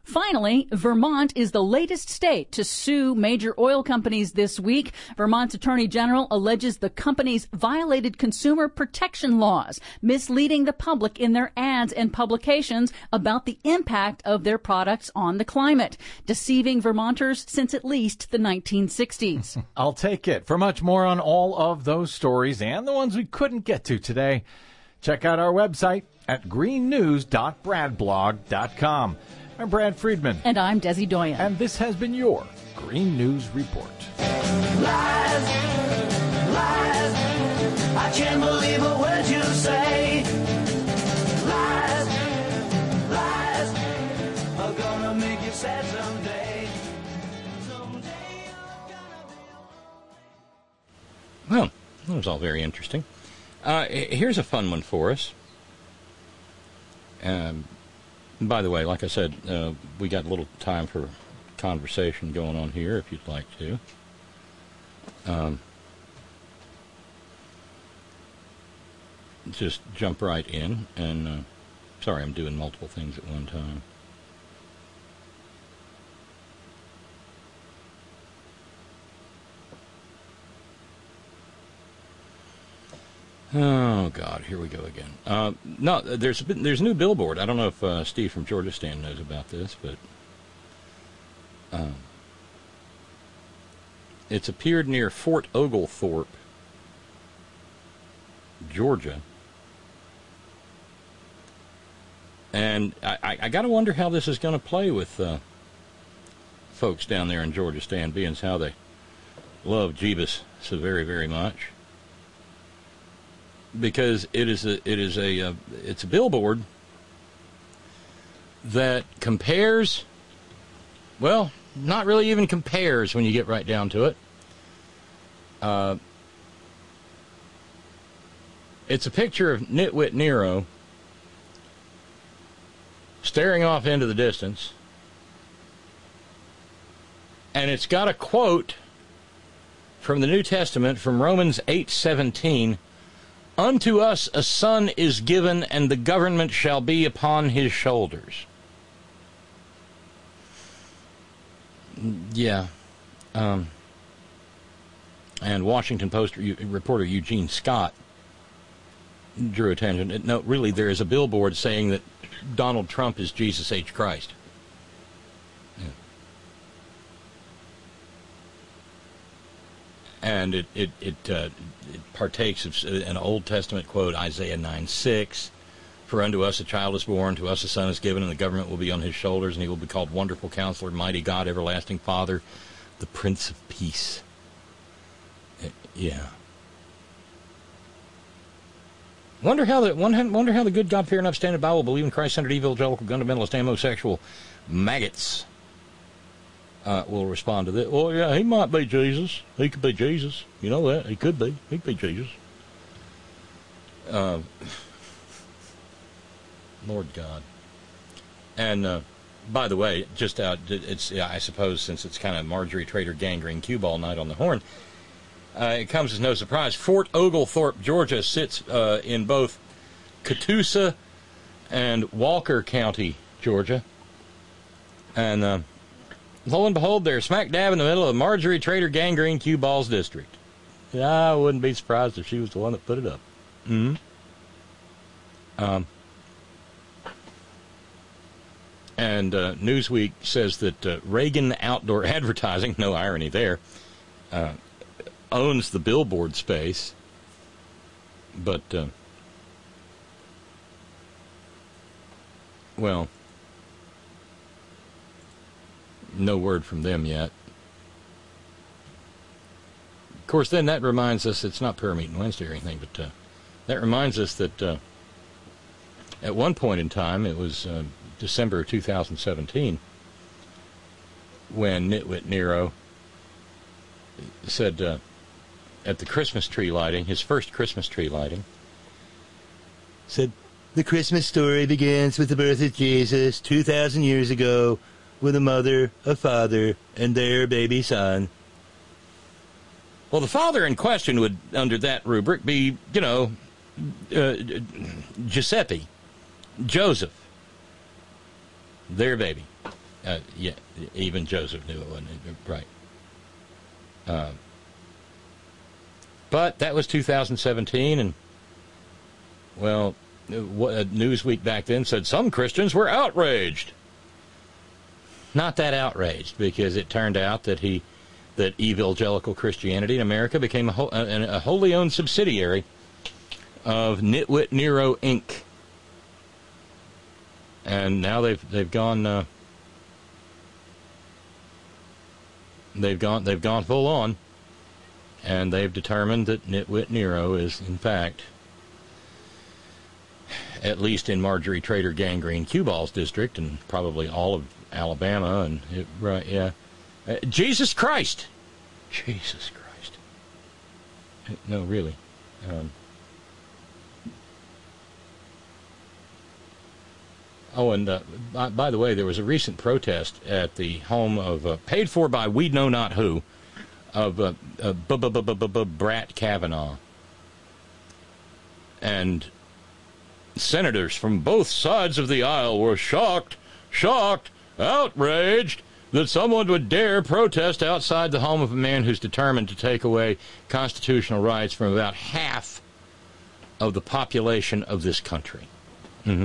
Finally, Vermont is the latest state to sue major oil companies this week. Vermont's Attorney General alleges the companies violated consumer protection laws, misleading the public in their ads and publications about the impact of their products on the climate, deceiving Vermonters since at least the 1960s. I'll take it. For much more on all of those stories and the ones we couldn't get to today, check out our website at greennews.bradblog.com. I'm Brad Friedman. And I'm Desi Doyen. And this has been your Green News Report. Lies, lies, I can't believe a word you say. Lies, lies, are gonna make you sad someday. Well, that was all very interesting. Here's a fun one for us. By the way, like I said, we got a little time for conversation going on here if you'd like to. Just jump right in. And sorry, I'm doing multiple things at one time. Oh, God, here we go again. No, there's a new billboard. I don't know if Steve from Georgia Stand knows about this, but it's appeared near Fort Oglethorpe, Georgia. And I got to wonder how this is going to play with folks down there in Georgia Stand, being as how they love Jeebus so very, very much. Because it's a billboard that compares, well, not really even compares when you get right down to it. It's a picture of Nitwit Nero staring off into the distance, and it's got a quote from the New Testament from Romans 8:17. Unto us a son is given, and the government shall be upon his shoulders. Yeah. And Washington Post reporter Eugene Scott drew attention. No, really, there is a billboard saying that Donald Trump is Jesus H. Christ. Yeah. And it partakes of an Old Testament quote, Isaiah 9:6, for unto us a child is born, to us a son is given, and the government will be on his shoulders, and he will be called Wonderful Counselor, Mighty God, Everlasting Father, the Prince of Peace. Yeah. Wonder how the good, God-fearing, upstanding, Bible, believing, Christ-centered, evangelical, fundamentalist, homosexual maggots will respond to this. Well, yeah, he might be Jesus. He could be Jesus. You know that. He could be. He could be Jesus. Lord God. And by the way, just it's I suppose since it's kind of Marjorie Trader Gangrene cue ball night on the Horn, it comes as no surprise. Fort Oglethorpe, Georgia, sits in both Catoosa and Walker County, Georgia, and lo and behold, they're smack dab in the middle of Marjorie Trader Gangrene cue balls district. I wouldn't be surprised if she was the one that put it up. Mm-hmm. And Newsweek says that Reagan Outdoor Advertising, no irony there, owns the billboard space, but, well, no word from them yet. Of course, then that reminds us, it's not prayer meeting Wednesday or anything, but that reminds us that at one point in time, it was December of 2017, when Nitwit Nero said at the Christmas tree lighting, his first Christmas tree lighting, said, "The Christmas story begins with the birth of Jesus 2,000 years ago, with a mother, a father, and their baby son." Well, the father in question would, under that rubric, be, Giuseppe, Joseph, their baby. Yeah, even Joseph knew it wasn't right. But that was 2017, and, well, Newsweek back then said some Christians were outraged. Not that outraged, because it turned out that evangelical Christianity in America became a wholly owned subsidiary of Nitwit Nero Inc. And now they've gone full on, and they've determined that Nitwit Nero is, in fact, at least in Marjorie Trader Gangrene Q-Ball's district, and probably all of Alabama, and Jesus Christ. No, really. By the way, there was a recent protest at the home of, paid for by we know not who, of Brett Kavanaugh. And senators from both sides of the aisle were shocked, outraged that someone would dare protest outside the home of a man who's determined to take away constitutional rights from about half of the population of this country. Mm-hmm.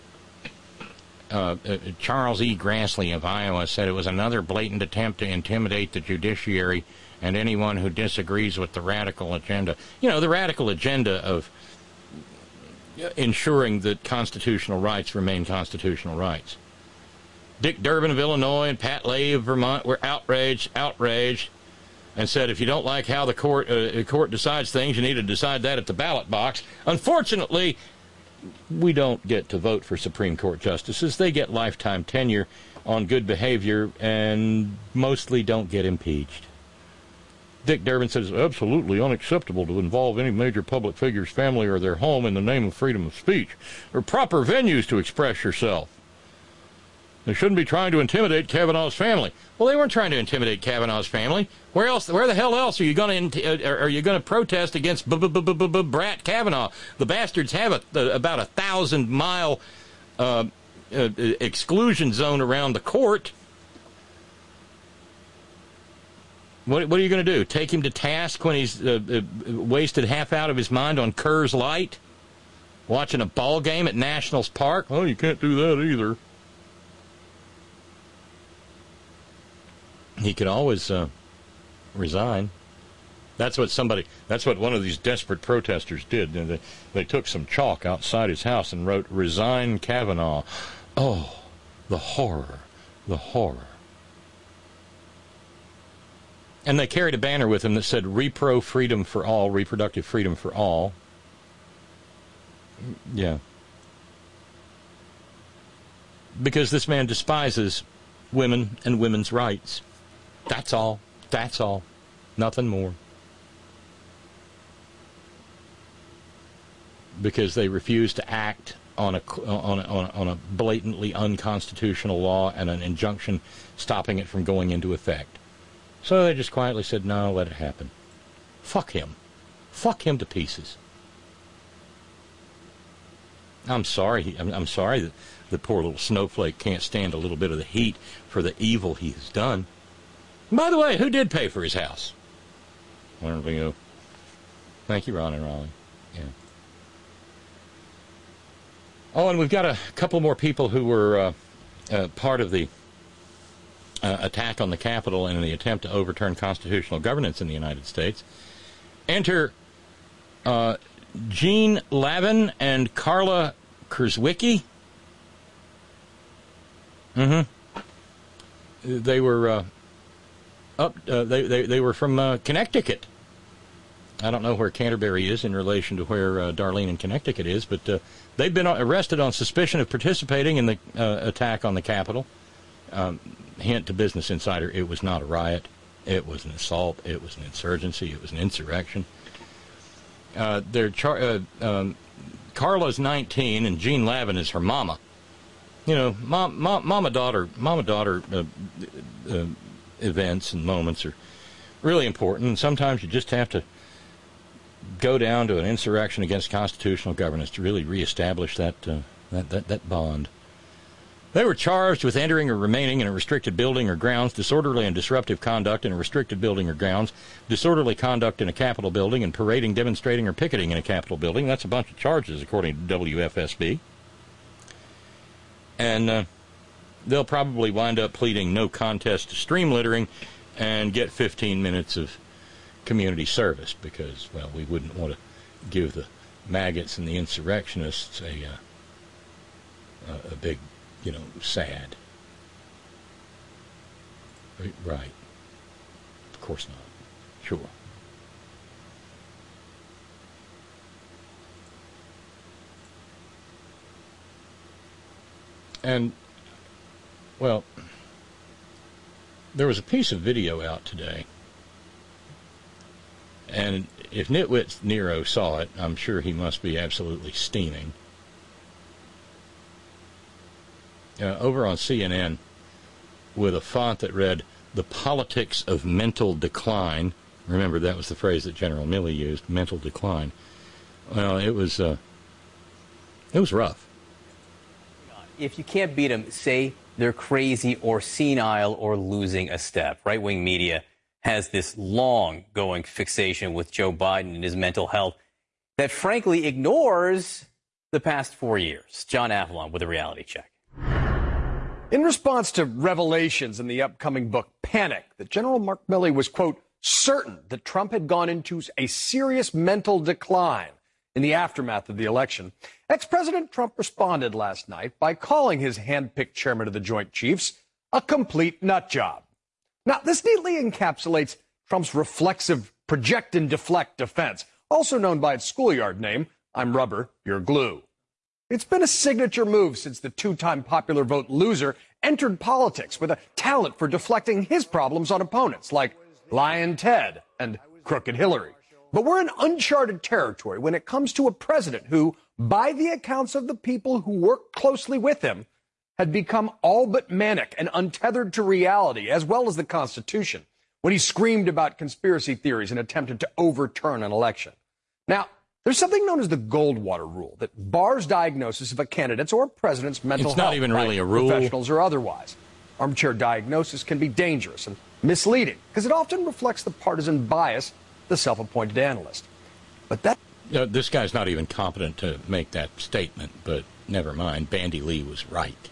Charles E. Grassley of Iowa said it was another blatant attempt to intimidate the judiciary and anyone who disagrees with the radical agenda. You know, the radical agenda of ensuring that constitutional rights remain constitutional rights. Dick Durbin of Illinois and Pat Leahy of Vermont were outraged, and said if you don't like how the court decides things, you need to decide that at the ballot box. Unfortunately, we don't get to vote for Supreme Court justices. They get lifetime tenure on good behavior and mostly don't get impeached. Dick Durbin says it's absolutely unacceptable to involve any major public figure's family or their home in the name of freedom of speech. There are proper venues to express yourself. They shouldn't be trying to intimidate Kavanaugh's family. Well, they weren't trying to intimidate Kavanaugh's family. Where the hell else are you going to protest against Brett Kavanaugh? The bastards have about 1,000-mile exclusion zone around the court. What are you going to do? Take him to task when he's wasted half out of his mind on Coors Light? Watching a ball game at Nationals Park? Oh, you can't do that either. He could always resign. That's what one of these desperate protesters did. They took some chalk outside his house and wrote, "Resign Kavanaugh." Oh, the horror. And they carried a banner with him that said, "Repro freedom for all, reproductive freedom for all." Yeah. Because this man despises women and women's rights. That's all. Nothing more. Because they refuse to act on a blatantly unconstitutional law and an injunction stopping it from going into effect. So they just quietly said, no, let it happen. Fuck him. Fuck him to pieces. I'm sorry. I'm sorry that the poor little snowflake can't stand a little bit of the heat for the evil he has done. By the way, who did pay for his house? Where do we go? Thank you, Ron and Raleigh. Yeah. Oh, and we've got a couple more people who were part of the attack on the Capitol and in the attempt to overturn constitutional governance in the United States. Enter Jean Lavin and Carla Kurzwicki. They were they were from Connecticut. I don't know where Canterbury is in relation to where Darlene in Connecticut is, but they've been arrested on suspicion of participating in the attack on the Capitol. Hint to Business Insider, it was not a riot. It was an assault. It was an insurgency. It was an insurrection. Carla's 19, and Jean Lavin is her mama. You know, mama-daughter events and moments are really important, and sometimes you just have to go down to an insurrection against constitutional governance to really reestablish that bond. They were charged with entering or remaining in a restricted building or grounds, disorderly and disruptive conduct in a restricted building or grounds, disorderly conduct in a Capitol building, and parading, demonstrating, or picketing in a Capitol building. That's a bunch of charges, according to WFSB. And they'll probably wind up pleading no contest to stream littering and get 15 minutes of community service because, well, we wouldn't want to give the maggots and the insurrectionists a big, sad. Right. Of course not. Sure. And, well, there was a piece of video out today, and if Nitwit Nero saw it, I'm sure he must be absolutely steaming. Over on CNN, with a font that read, "The Politics of Mental Decline." Remember, that was the phrase that General Milley used, mental decline. Well, it was rough. If you can't beat them, say they're crazy or senile or losing a step. Right-wing media has this long-going fixation with Joe Biden and his mental health that frankly ignores the past 4 years. John Avalon with a reality check. In response to revelations in the upcoming book, Panic, that General Mark Milley was, quote, certain that Trump had gone into a serious mental decline in the aftermath of the election, ex-President Trump responded last night by calling his hand-picked chairman of the Joint Chiefs a complete nut job. Now, this neatly encapsulates Trump's reflexive project and deflect defense, also known by its schoolyard name, I'm rubber, you're glue. It's been a signature move since the two-time popular vote loser entered politics with a talent for deflecting his problems on opponents like Lyin' Ted and Crooked Hillary. But we're in uncharted territory when it comes to a president who, by the accounts of the people who work closely with him, had become all but manic and untethered to reality, as well as the Constitution, when he screamed about conspiracy theories and attempted to overturn an election. Now, there's something known as the Goldwater Rule that bars diagnosis of a candidate's or president's mental health. It's not even really a rule. Professionals or otherwise. Armchair diagnosis can be dangerous and misleading because it often reflects the partisan bias of the self-appointed analyst. But that... this guy's not even competent to make that statement, but never mind. Bandy Lee was right.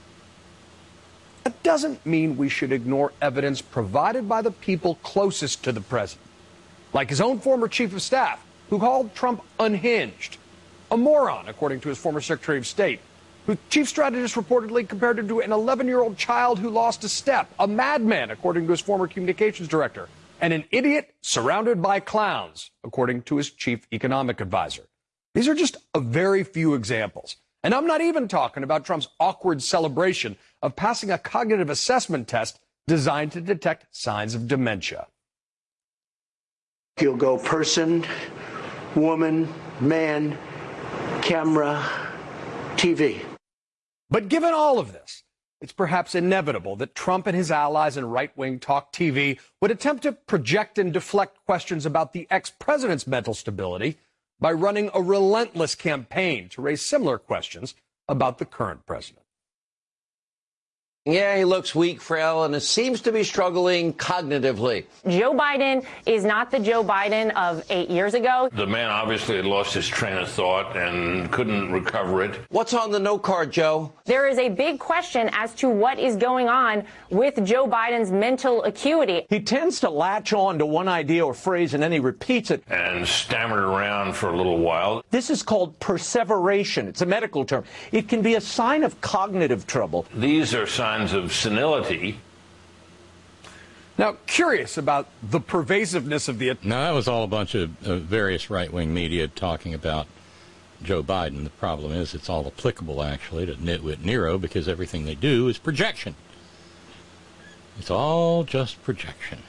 That doesn't mean we should ignore evidence provided by the people closest to the president, like his own former chief of staff, who called Trump unhinged, a moron, according to his former Secretary of State, whose chief strategist reportedly compared him to an 11-year-old child who lost a step, a madman, according to his former communications director, and an idiot surrounded by clowns, according to his chief economic advisor. These are just a very few examples. And I'm not even talking about Trump's awkward celebration of passing a cognitive assessment test designed to detect signs of dementia. You'll go person, woman, man, camera, TV. But given all of this, it's perhaps inevitable that Trump and his allies in right-wing talk TV would attempt to project and deflect questions about the ex-president's mental stability by running a relentless campaign to raise similar questions about the current president. Yeah, he looks weak, frail, and seems to be struggling cognitively. Joe Biden is not the Joe Biden of 8 years ago. The man obviously had lost his train of thought and couldn't recover it. What's on the no card, Joe? There is a big question as to what is going on with Joe Biden's mental acuity. He tends to latch on to one idea or phrase and then he repeats it. And stammered around for a little while. This is called perseveration. It's a medical term. It can be a sign of cognitive trouble. These are signs of senility. Now, curious about the pervasiveness of the... Now, that was all a bunch of various right-wing media talking about Joe Biden. The problem is it's all applicable, actually, to Nitwit Nero because everything they do is projection. It's all just projection.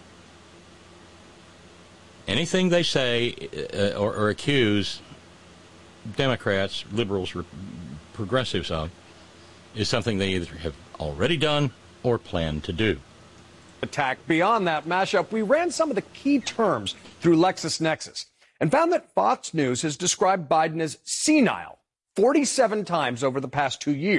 Anything they say or accuse Democrats, liberals, progressives of is something they either have already done or plan to do. Attack. Beyond that mashup, we ran some of the key terms through LexisNexis and found that Fox News has described Biden as senile 47 times over the past 2 years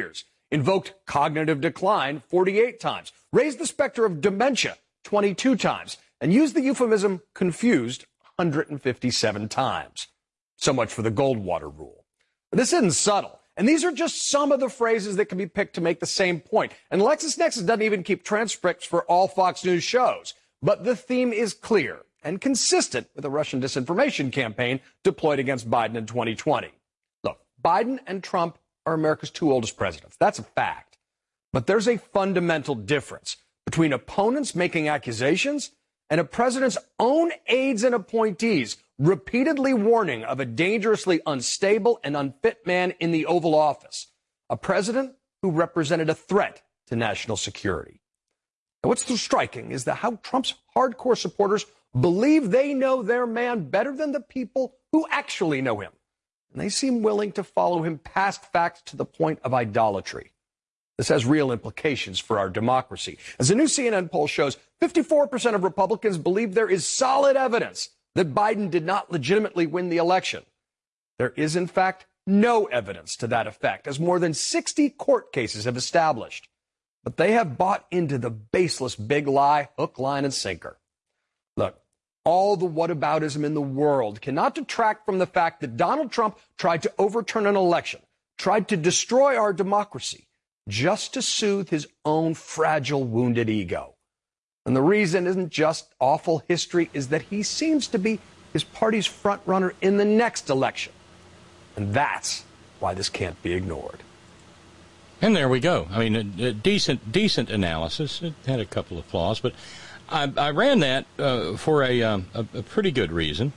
invoked cognitive decline 48 times, raised the specter of dementia 22 times, and used the euphemism confused 157 times. So much for the Goldwater rule. But this isn't subtle. And these are just some of the phrases that can be picked to make the same point. And LexisNexis doesn't even keep transcripts for all Fox News shows. But the theme is clear and consistent with the Russian disinformation campaign deployed against Biden in 2020. Look, Biden and Trump are America's two oldest presidents. That's a fact. But there's a fundamental difference between opponents making accusations and a president's own aides and appointees repeatedly warning of a dangerously unstable and unfit man in the Oval Office, a president who represented a threat to national security. And what's so striking is that how Trump's hardcore supporters believe they know their man better than the people who actually know him. And they seem willing to follow him past facts to the point of idolatry. This has real implications for our democracy. As a new CNN poll shows, 54% of Republicans believe there is solid evidence that Biden did not legitimately win the election. There is, in fact, no evidence to that effect, as more than 60 court cases have established. But they have bought into the baseless big lie, hook, line, and sinker. Look, all the whataboutism in the world cannot detract from the fact that Donald Trump tried to overturn an election, tried to destroy our democracy, just to soothe his own fragile, wounded ego. And the reason isn't just awful history, is that he seems to be his party's front runner in the next election. And that's why this can't be ignored. And there we go. I mean, a decent analysis. It had a couple of flaws, but I ran that for a pretty good reason,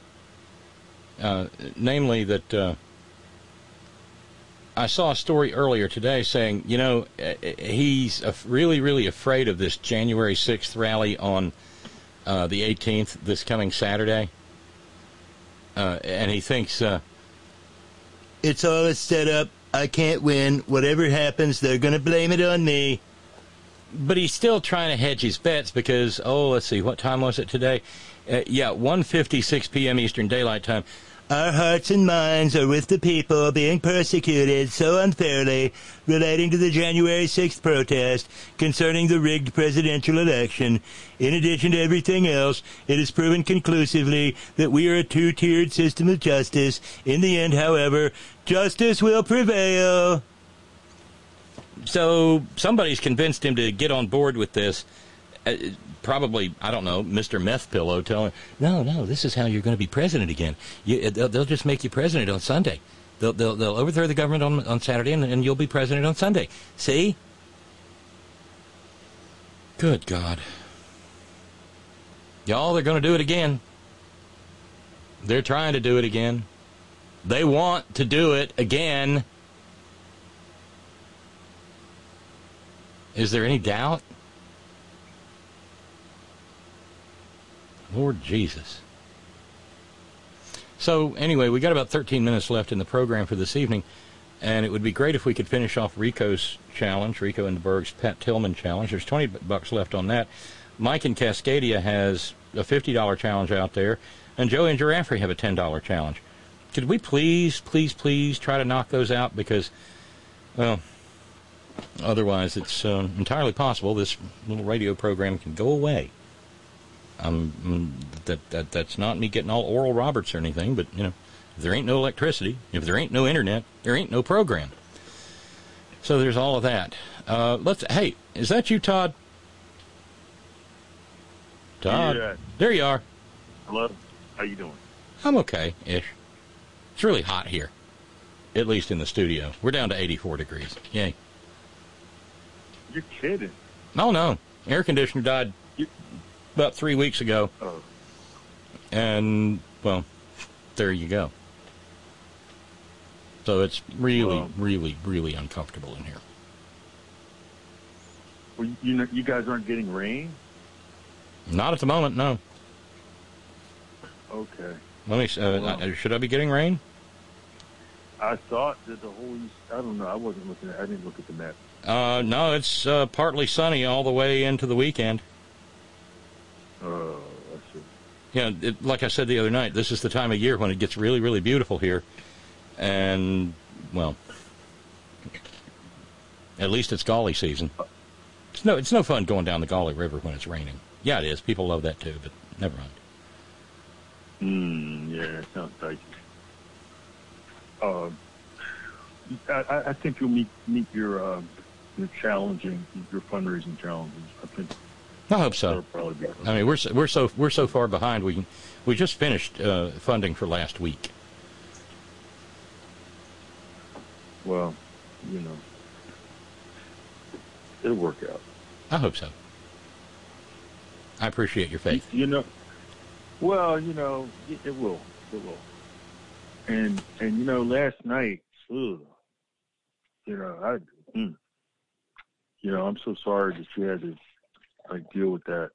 namely that I saw a story earlier today saying, you know, he's really, really afraid of this January 6th rally on the 18th, this coming Saturday. And he thinks it's all a setup. I can't win. Whatever happens, they're going to blame it on me. But he's still trying to hedge his bets because, let's see, what time was it today? 1:56 p.m. Eastern Daylight Time. Our hearts and minds are with the people being persecuted so unfairly relating to the January 6th protest concerning the rigged presidential election. In addition to everything else, it is proven conclusively that we are a two-tiered system of justice. In the end, however, justice will prevail. So somebody's convinced him to get on board with this. Probably, I don't know, Mr. Meth Pillow telling him, no, this is how you're going to be president again. They'll just make you president on Sunday. They'll overthrow the government on Saturday, and you'll be president on Sunday. See? Good God. Y'all, they're going to do it again. They're trying to do it again. They want to do it again. Is there any doubt? Lord Jesus. So, anyway, we got about 13 minutes left in the program for this evening, and it would be great if we could finish off Rico's challenge, Rico and the Berg's Pat Tillman challenge. There's $20 left on that. Mike in Cascadia has a $50 challenge out there, and Joe and Giraffe have a $10 challenge. Could we please try to knock those out? Because, well, otherwise it's entirely possible this little radio program can go away. That's not me getting all Oral Roberts or anything, but, you know, if there ain't no electricity, if there ain't no internet, there ain't no program. So there's all of that. Hey, is that you, Todd? Todd? Yeah. There you are. Hello. How you doing? I'm okay-ish. It's really hot here, at least in the studio. We're down to 84 degrees. Yay. You're kidding. No. Air conditioner died about 3 weeks ago. Oh. And, well, there you go. So it's really, really uncomfortable in here. Well, you guys aren't getting rain? Not at the moment, no. Okay. Let me. Should I be getting rain? I thought that the whole East, I don't know. I didn't look at the map. No, it's partly sunny all the way into the weekend. Oh, I see. Yeah, like I said the other night, this is the time of year when it gets really, really beautiful here. And, well, At least it's Gauley season. It's no fun going down the Gauley River when it's raining. Yeah, it is. People love that too, but never mind. Yeah, that sounds dicey. I think you'll meet your fundraising challenges. I hope so. That'll probably be. I mean, we're so far behind. We just finished funding for last week. Well, it'll work out. I hope so. I appreciate your faith. Well, it will. It will. And last night, I'm so sorry that you had to deal with that.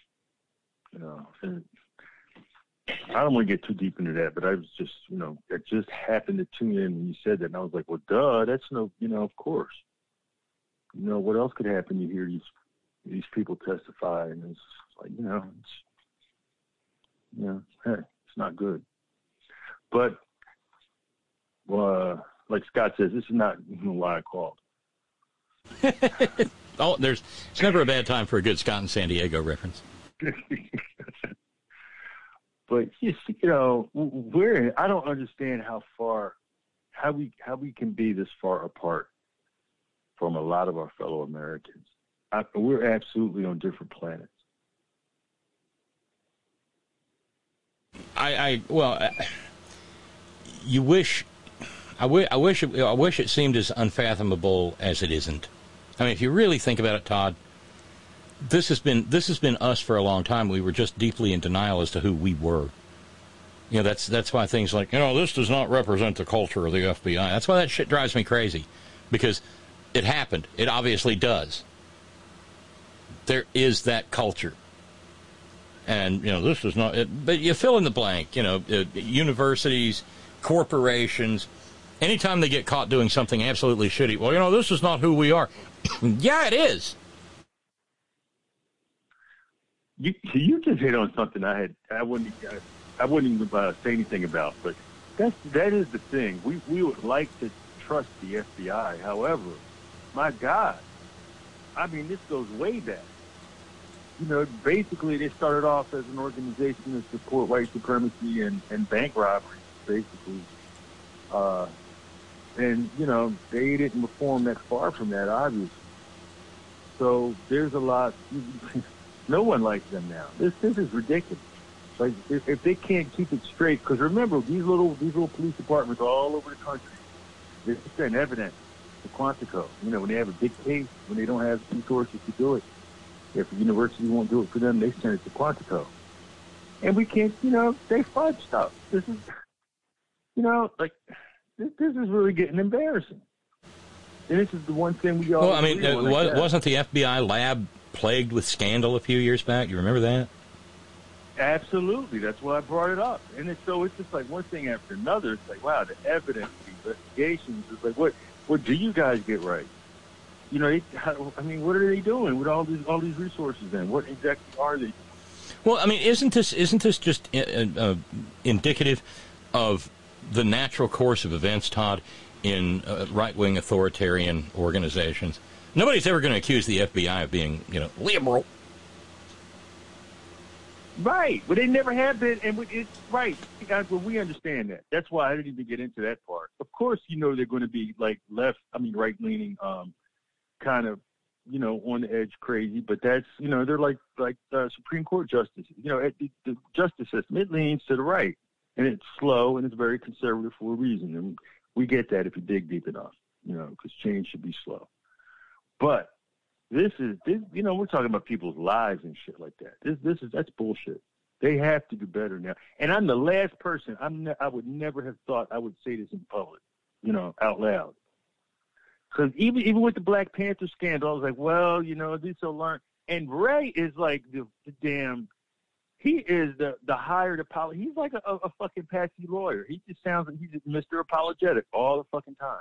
And I don't want to get too deep into that, but I was just, it just happened to tune in when you said that, and I was like, well, duh, that's of course. What else could happen? You hear these people testify, and it's like, hey, it's not good. But, like Scott says, this is not why I called. It's never a bad time for a good Scott and San Diego reference. But I don't understand how we can be this far apart from a lot of our fellow Americans. We're absolutely on different planets. I wish it seemed as unfathomable as it isn't. I mean, if you really think about it, Todd, this has been us for a long time. We were just deeply in denial as to who we were. That's why things like, this does not represent the culture of the FBI. That's why that shit drives me crazy, because it happened. It obviously does. There is that culture. And, this is not, but you fill in the blank, universities, corporations, anytime they get caught doing something absolutely shitty, well, this is not who we are. Yeah, it is. You just hit on something I wouldn't even say anything about, but that is the thing. We would like to trust the FBI. However, my God, I mean, this goes way back. Basically, they started off as an organization to support white supremacy and bank robberies, basically. And, they didn't reform that far from that, obviously. So there's a lot. No one likes them now. This is ridiculous. Like, if they can't keep it straight, because remember, these little police departments all over the country, they send evidence to Quantico. When they have a big case, when they don't have resources to do it, if the university won't do it for them, they send it to Quantico. And we can't, they fudge stuff. This is, this is really getting embarrassing. And this is the one thing we all. Well, I mean, wasn't the FBI lab plagued with scandal a few years back? You remember that? Absolutely. That's why I brought it up. And it's just like one thing after another. It's like, wow, the evidence, the investigations. It's like, what do you guys get right? What are they doing with all these resources? Then what exactly are they? Well, I mean, isn't this just indicative of the natural course of events, Todd, in right-wing authoritarian organizations? Nobody's ever going to accuse the FBI of being, liberal. Right, but they never have been, and it's right. Well, we understand that. That's why I didn't even get into that part. Of course, they're going to be like right-leaning, kind of, on the edge crazy, but that's, they're like Supreme Court justices. The justice system, it leans to the right, and it's slow, and it's very conservative for a reason, and we get that if you dig deep enough, because change should be slow. But this, we're talking about people's lives and shit like that. That's bullshit. They have to do better now. And I'm the last person, I would never have thought I would say this in public, out loud. Because even with the Black Panther scandal, I was like, well, these will learn. And Ray is like the damn, he is the hired apologist. He's like a fucking patsy lawyer. He just sounds like he's just Mr. Apologetic all the fucking time.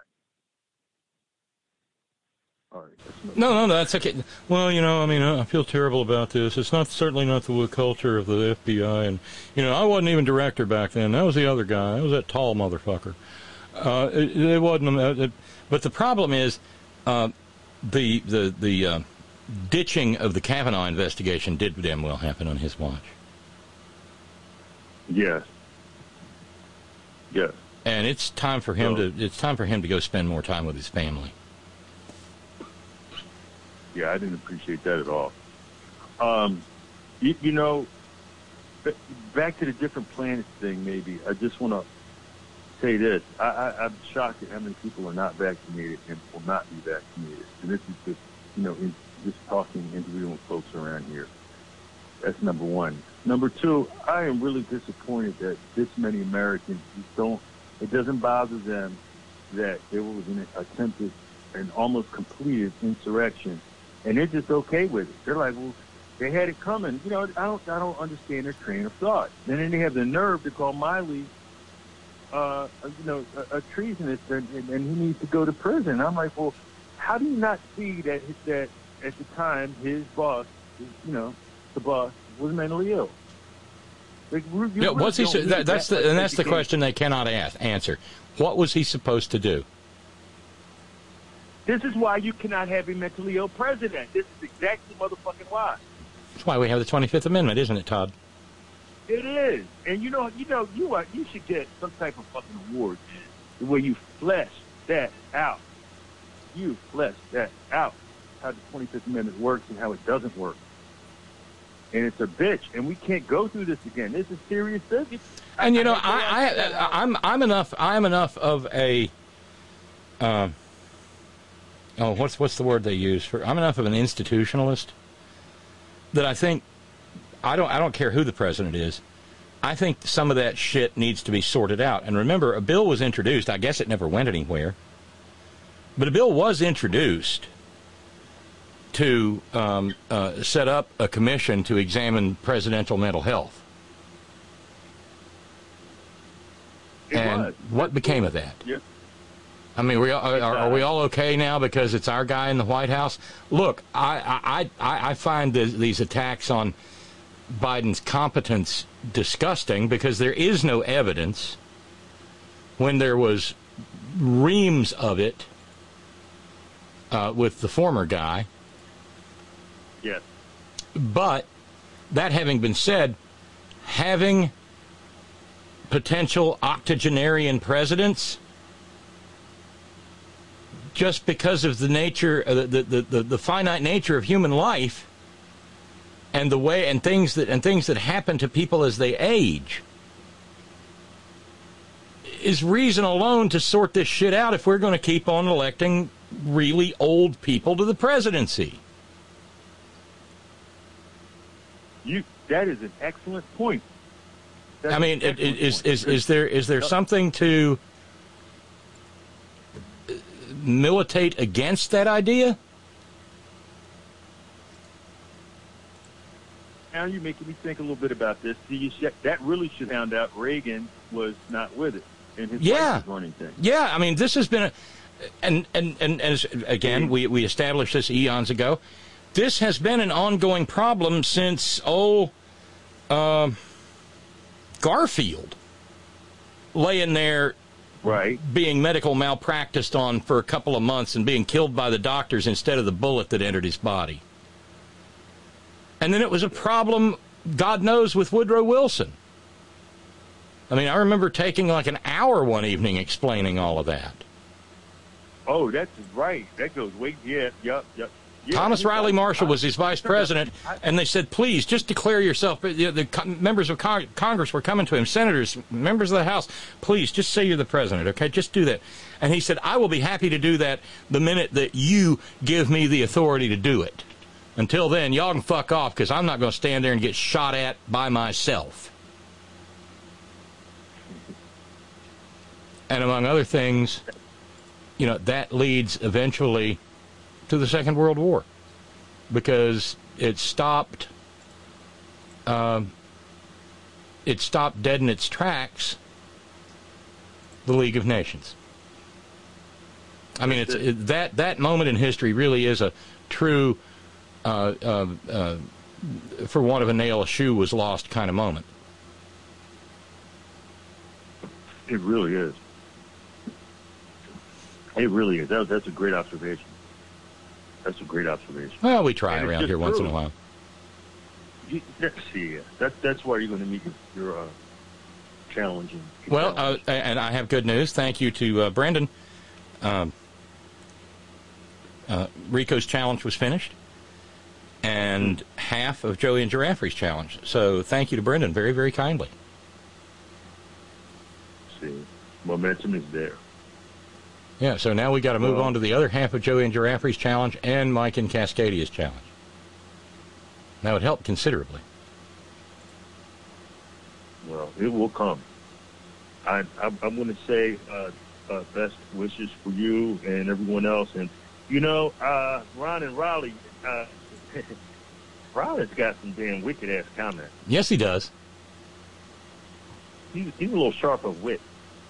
All right, no, that's okay. Well, I feel terrible about this. It's certainly not the culture of the FBI. And, I wasn't even director back then. That was the other guy. That was that tall motherfucker. It wasn't. But the problem is, the ditching of the Kavanaugh investigation did damn well happen on his watch. Yes. Yes. And it's time for him to go spend more time with his family. Yeah, I didn't appreciate that at all. You know, back to the different planets thing, maybe. I just want to say this. I'm shocked at how many people are not vaccinated and will not be vaccinated. And this is just, you know, just talking, interviewing folks around here. That's number one. Number two, I am really disappointed that this many Americans it doesn't bother them that there was an attempted and almost completed insurrection, and they're just okay with it. They're like, well, they had it coming. You know, I don't understand their train of thought. And then they have the nerve to call Miley, a treasonous, and he needs to go to prison. I'm like, well, how do you not see that at the time his boss, the boss, was mentally ill? Like, that's the question they cannot answer. What was he supposed to do? This is why you cannot have a mentally ill president. This is exactly motherfucking why. That's why we have the 25th Amendment, isn't it, Todd? It is. And you should get some type of fucking award where you flesh that out. You flesh that out. How the 25th Amendment works and how it doesn't work. And it's a bitch, and we can't go through this again. This is serious business. And you know, I'm enough of a what's the word they use for? I'm enough of an institutionalist that I think I don't care who the president is. I think some of that shit needs to be sorted out. And remember, a bill was introduced. I guess it never went anywhere, but a bill was introduced to set up a commission to examine presidential mental health. What became of that? Yeah. I mean, are we all okay now because it's our guy in the White House? Look, I find these attacks on Biden's competence disgusting because there is no evidence when there was reams of it with the former guy. Yes. But that having been said, having potential octogenarian presidents, just because of the nature, the finite nature of human life, and the way and things that happen to people as they age, is reason alone to sort this shit out if we're going to keep on electing really old people to the presidency. That is an excellent point. I mean, is there something to militate against that idea? Now you're making me think a little bit about this. See, that really should sound out Reagan was not with it, and his wife was running things. Yeah, I mean, this has been and again, we established this eons ago. This has been an ongoing problem since Garfield laying there, right, being medical malpracticed on for a couple of months and being killed by the doctors instead of the bullet that entered his body. And then it was a problem, God knows, with Woodrow Wilson. I mean, I remember taking like an hour one evening explaining all of that. Oh, that's right. That goes way, yep. Thomas Riley Marshall was his vice president, and they said, please, just declare yourself. The members of Congress were coming to him, senators, members of the House, please, just say you're the president, okay? Just do that. And he said, I will be happy to do that the minute that you give me the authority to do it. Until then, y'all can fuck off, because I'm not going to stand there and get shot at by myself. And among other things, that leads eventually to the Second World War, because it stopped dead in its tracks the League of Nations. I mean, that moment in history really is a true, for want of a nail, a shoe was lost kind of moment. It really is. It really is. That's a great observation. That's a great observation. Well, we try around here once in a while. That's why you're going to meet your challenging. Well, and I have good news. Thank you to Brendan. Rico's challenge was finished, and half of Joey and Giraffery's challenge. So thank you to Brendan very, very kindly. See, momentum is there. Yeah, so now we got to move on to the other half of Joey and Giraffery's challenge and Mike and Cascadia's challenge. That would help considerably. Well, it will come. I'm going to say best wishes for you and everyone else. And, Ron and Raleigh, Raleigh's got some damn wicked-ass comments. Yes, he does. He's a little sharp of wit.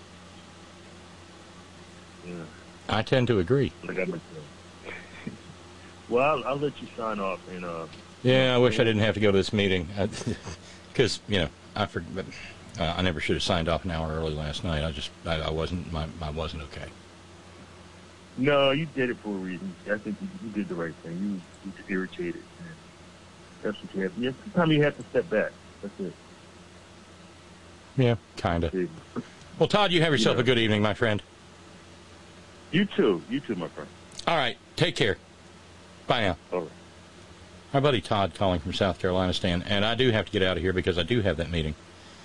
Yeah. I tend to agree. Well, I'll let you sign off. And yeah, I wish I didn't have to go to this meeting because I forgot. I never should have signed off an hour early last night. I wasn't okay. No, you did it for a reason. I think you did the right thing. You were irritated. That's what you have. Yeah, sometimes you have to step back. That's it. Yeah, kind of. Well, Todd, you have yourself a good evening, my friend. You too, my friend. All right, take care. Bye now. All right. Our buddy Todd calling from South Carolina, Stan, and I do have to get out of here because I do have that meeting.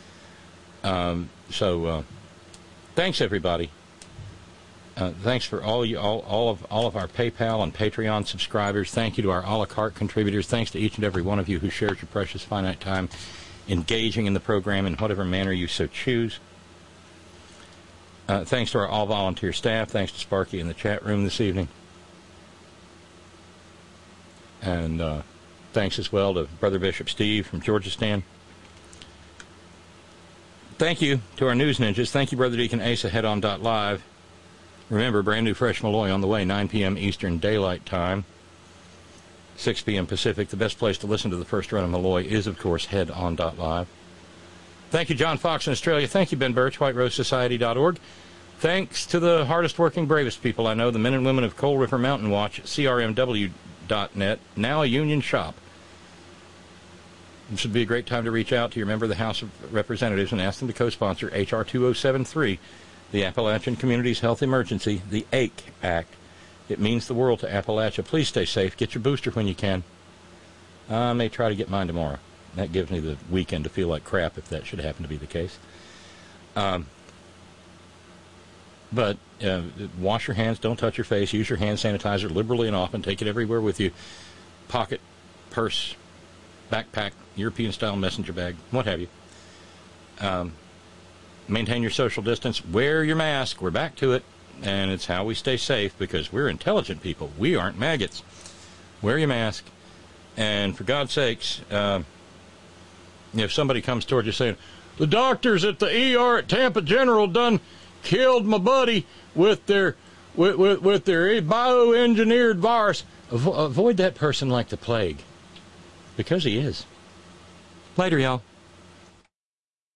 So thanks everybody. Thanks for all of our PayPal and Patreon subscribers. Thank you to our a la carte contributors. Thanks to each and every one of you who shares your precious finite time engaging in the program in whatever manner you so choose. Thanks to our all-volunteer staff. Thanks to Sparky in the chat room this evening. And thanks as well to Brother Bishop Steve from Georgistan. Thank you to our news ninjas. Thank you, Brother Deacon Asa, headon.live. Remember, brand new Fresh Malloy on the way, 9 p.m. Eastern Daylight Time, 6 p.m. Pacific. The best place to listen to the first run of Malloy is, of course, headon.live. Thank you, John Fox in Australia. Thank you, Ben Birch, WhiteRoseSociety.org. Thanks to the hardest working, bravest people I know, the men and women of Coal River Mountain Watch, CRMW.net, now a union shop. This would be a great time to reach out to your member of the House of Representatives and ask them to co-sponsor H.R. 2073, the Appalachian Communities Health Emergency, the AIC Act. It means the world to Appalachia. Please stay safe. Get your booster when you can. I may try to get mine tomorrow. That gives me the weekend to feel like crap if that should happen to be the case. But wash your hands. Don't touch your face. Use your hand sanitizer liberally and often. Take it everywhere with you. Pocket, purse, backpack, European-style messenger bag, what have you. Maintain your social distance. Wear your mask. We're back to it. And it's how we stay safe because we're intelligent people. We aren't maggots. Wear your mask. And for God's sakes, if somebody comes toward you saying, the doctors at the ER at Tampa General done killed my buddy with their bioengineered virus, avoid that person like the plague. Because he is. Later, y'all.